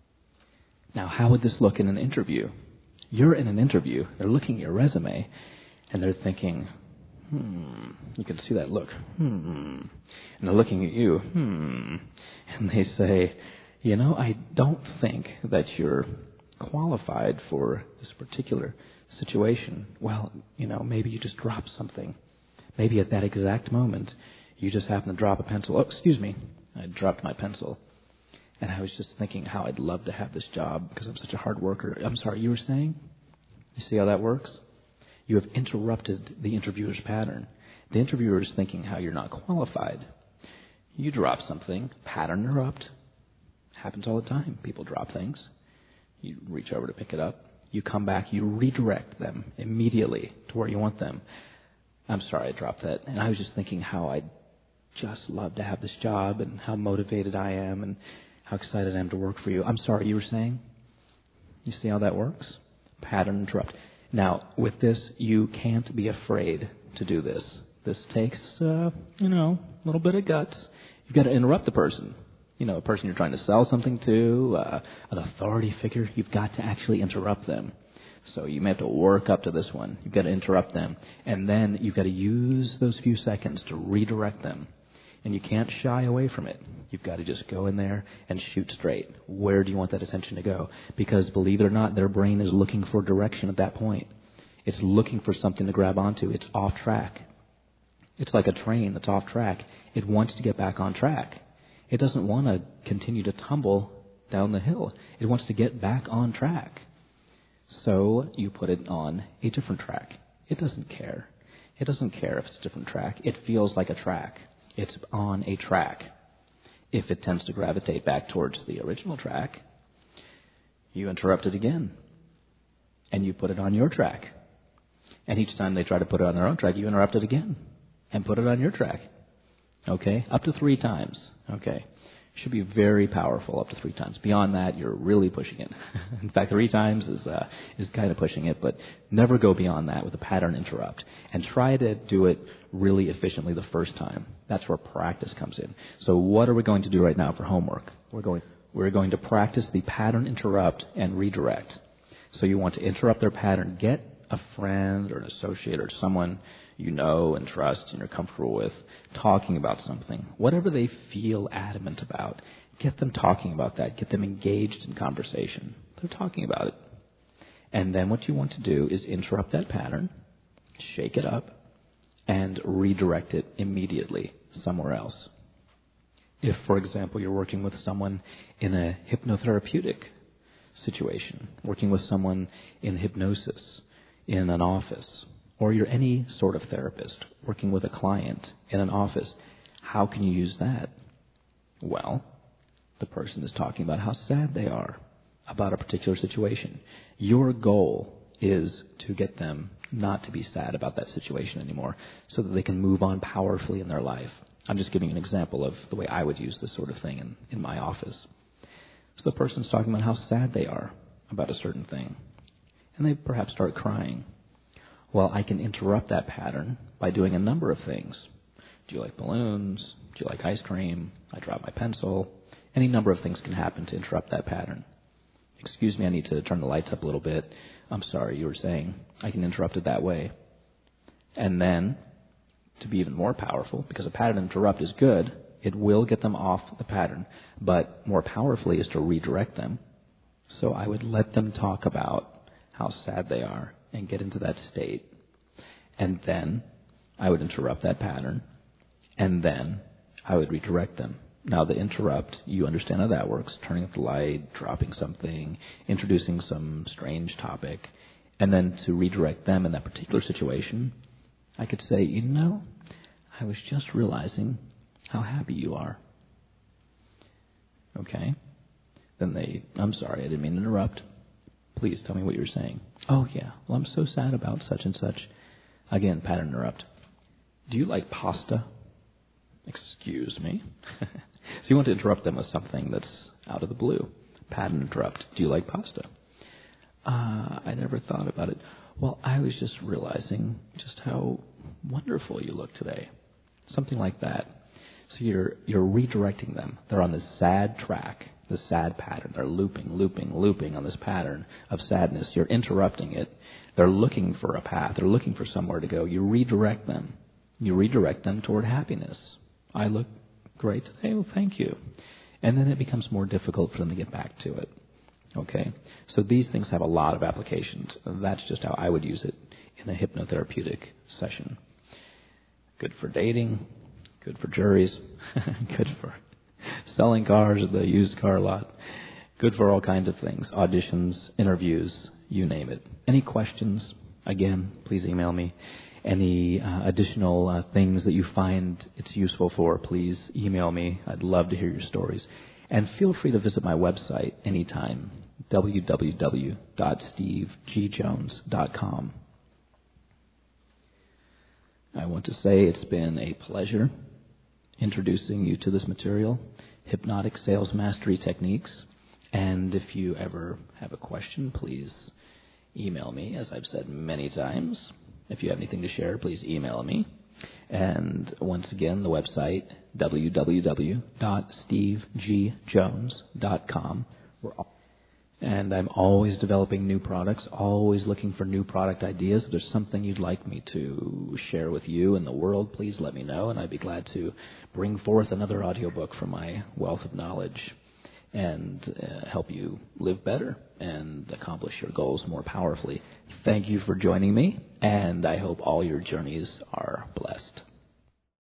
Now, how would this look in an interview? You're in an interview, they're looking at your resume, and they're thinking, hmm, you can see that look, hmm, and they're looking at you, hmm, and they say, you know, I don't think that you're qualified for this particular situation. Well, you know, maybe you just dropped something. Maybe at that exact moment, you just happen to drop a pencil. Oh, excuse me, I dropped my pencil. And I was just thinking how I'd love to have this job because I'm such a hard worker. I'm sorry, you were saying? You see how that works? You have interrupted the interviewer's pattern. The interviewer is thinking how you're not qualified. You drop something, pattern interrupt. Happens all the time. People drop things. You reach over to pick it up. You come back, you redirect them immediately to where you want them. I'm sorry I dropped that. And I was just thinking how I'd just love to have this job and how motivated I am and how excited I am to work for you. I'm sorry, you were saying? You see how that works? Pattern interrupt. Now, with this, you can't be afraid to do this. This takes, uh, you know, a little bit of guts. You've got to interrupt the person. You know, a person you're trying to sell something to, uh, an authority figure. You've got to actually interrupt them. So you may have to work up to this one. You've got to interrupt them. And then you've got to use those few seconds to redirect them. And you can't shy away from it. You've got to just go in there and shoot straight. Where do you want that attention to go? Because believe it or not, their brain is looking for direction at that point. It's looking for something to grab onto. It's off track. It's like a train that's off track. It wants to get back on track. It doesn't want to continue to tumble down the hill. It wants to get back on track. So you put it on a different track. It doesn't care. It doesn't care if it's a different track. It feels like a track. It's on a track. If it tends to gravitate back towards the original track, you interrupt it again. And you put it on your track. And each time they try to put it on their own track, you interrupt it again. And put it on your track. Okay? Up to three times. Okay. Should be very powerful, up to three times. Beyond that, you're really pushing it. In fact, three times is uh, is kind of pushing it, but never go beyond that with a pattern interrupt. And try to do it really efficiently the first time. That's where practice comes in. So what are we going to do right now for homework? We're going we're going to practice the pattern interrupt and redirect. So you want to interrupt their pattern. Get a friend or an associate or someone you know and trust and you're comfortable with talking about something. Whatever they feel adamant about, get them talking about that. Get them engaged in conversation. They're talking about it. And then what you want to do is interrupt that pattern, shake it up, and redirect it immediately somewhere else. If, for example, you're working with someone in a hypnotherapeutic situation, working with someone in hypnosis, in an office, or you're any sort of therapist working with a client in an office, how can you use that? Well, the person is talking about how sad they are about a particular situation. Your goal is to get them not to be sad about that situation anymore so that they can move on powerfully in their life. I'm just giving you an example of the way I would use this sort of thing in, in my office. So the person's talking about how sad they are about a certain thing. And they perhaps start crying. Well, I can interrupt that pattern by doing a number of things. Do you like balloons? Do you like ice cream? I dropped my pencil. Any number of things can happen to interrupt that pattern. Excuse me, I need to turn the lights up a little bit. I'm sorry, you were saying. I can interrupt it that way. And then, to be even more powerful, because a pattern interrupt is good, it will get them off the pattern. But more powerfully is to redirect them. So I would let them talk about how sad they are, and get into that state. And then I would interrupt that pattern, and then I would redirect them. Now the interrupt, you understand how that works, turning up the light, dropping something, introducing some strange topic, and then to redirect them in that particular situation, I could say, you know, I was just realizing how happy you are. Okay? Then they, I'm sorry, I didn't mean to interrupt. Please tell me what you're saying. Oh, yeah. Well, I'm so sad about such and such. Again, pattern interrupt. Do you like pasta? Excuse me. So you want to interrupt them with something that's out of the blue. Pattern interrupt. Do you like pasta? Uh, I never thought about it. Well, I was just realizing just how wonderful you look today. Something like that. So you're you're redirecting them. They're on this sad track. The sad pattern. They're looping, looping, looping on this pattern of sadness. You're interrupting it. They're looking for a path. They're looking for somewhere to go. You redirect them. You redirect them toward happiness. I look great today. Well, thank you. And then it becomes more difficult for them to get back to it. Okay? So these things have a lot of applications. That's just how I would use it in a hypnotherapeutic session. Good for dating. Good for juries. Good for selling cars at the used car lot. Good for all kinds of things. Auditions, interviews, you name it. Any questions? Again, please email me. Any uh, additional uh, things that you find it's useful for, please email me. I'd love to hear your stories. And feel free to visit my website anytime, w w w dot steve g jones dot com. I want to say it's been a pleasure introducing you to this material, Hypnotic Sales Mastery Techniques. And if you ever have a question, please email me, as I've said many times. If you have anything to share, please email me. And once again, the website, w w w dot steve g jones dot com. We're all And I'm always developing new products, always looking for new product ideas. If there's something you'd like me to share with you and the world, please let me know, and I'd be glad to bring forth another audiobook from my wealth of knowledge and uh, help you live better and accomplish your goals more powerfully. Thank you for joining me, and I hope all your journeys are blessed.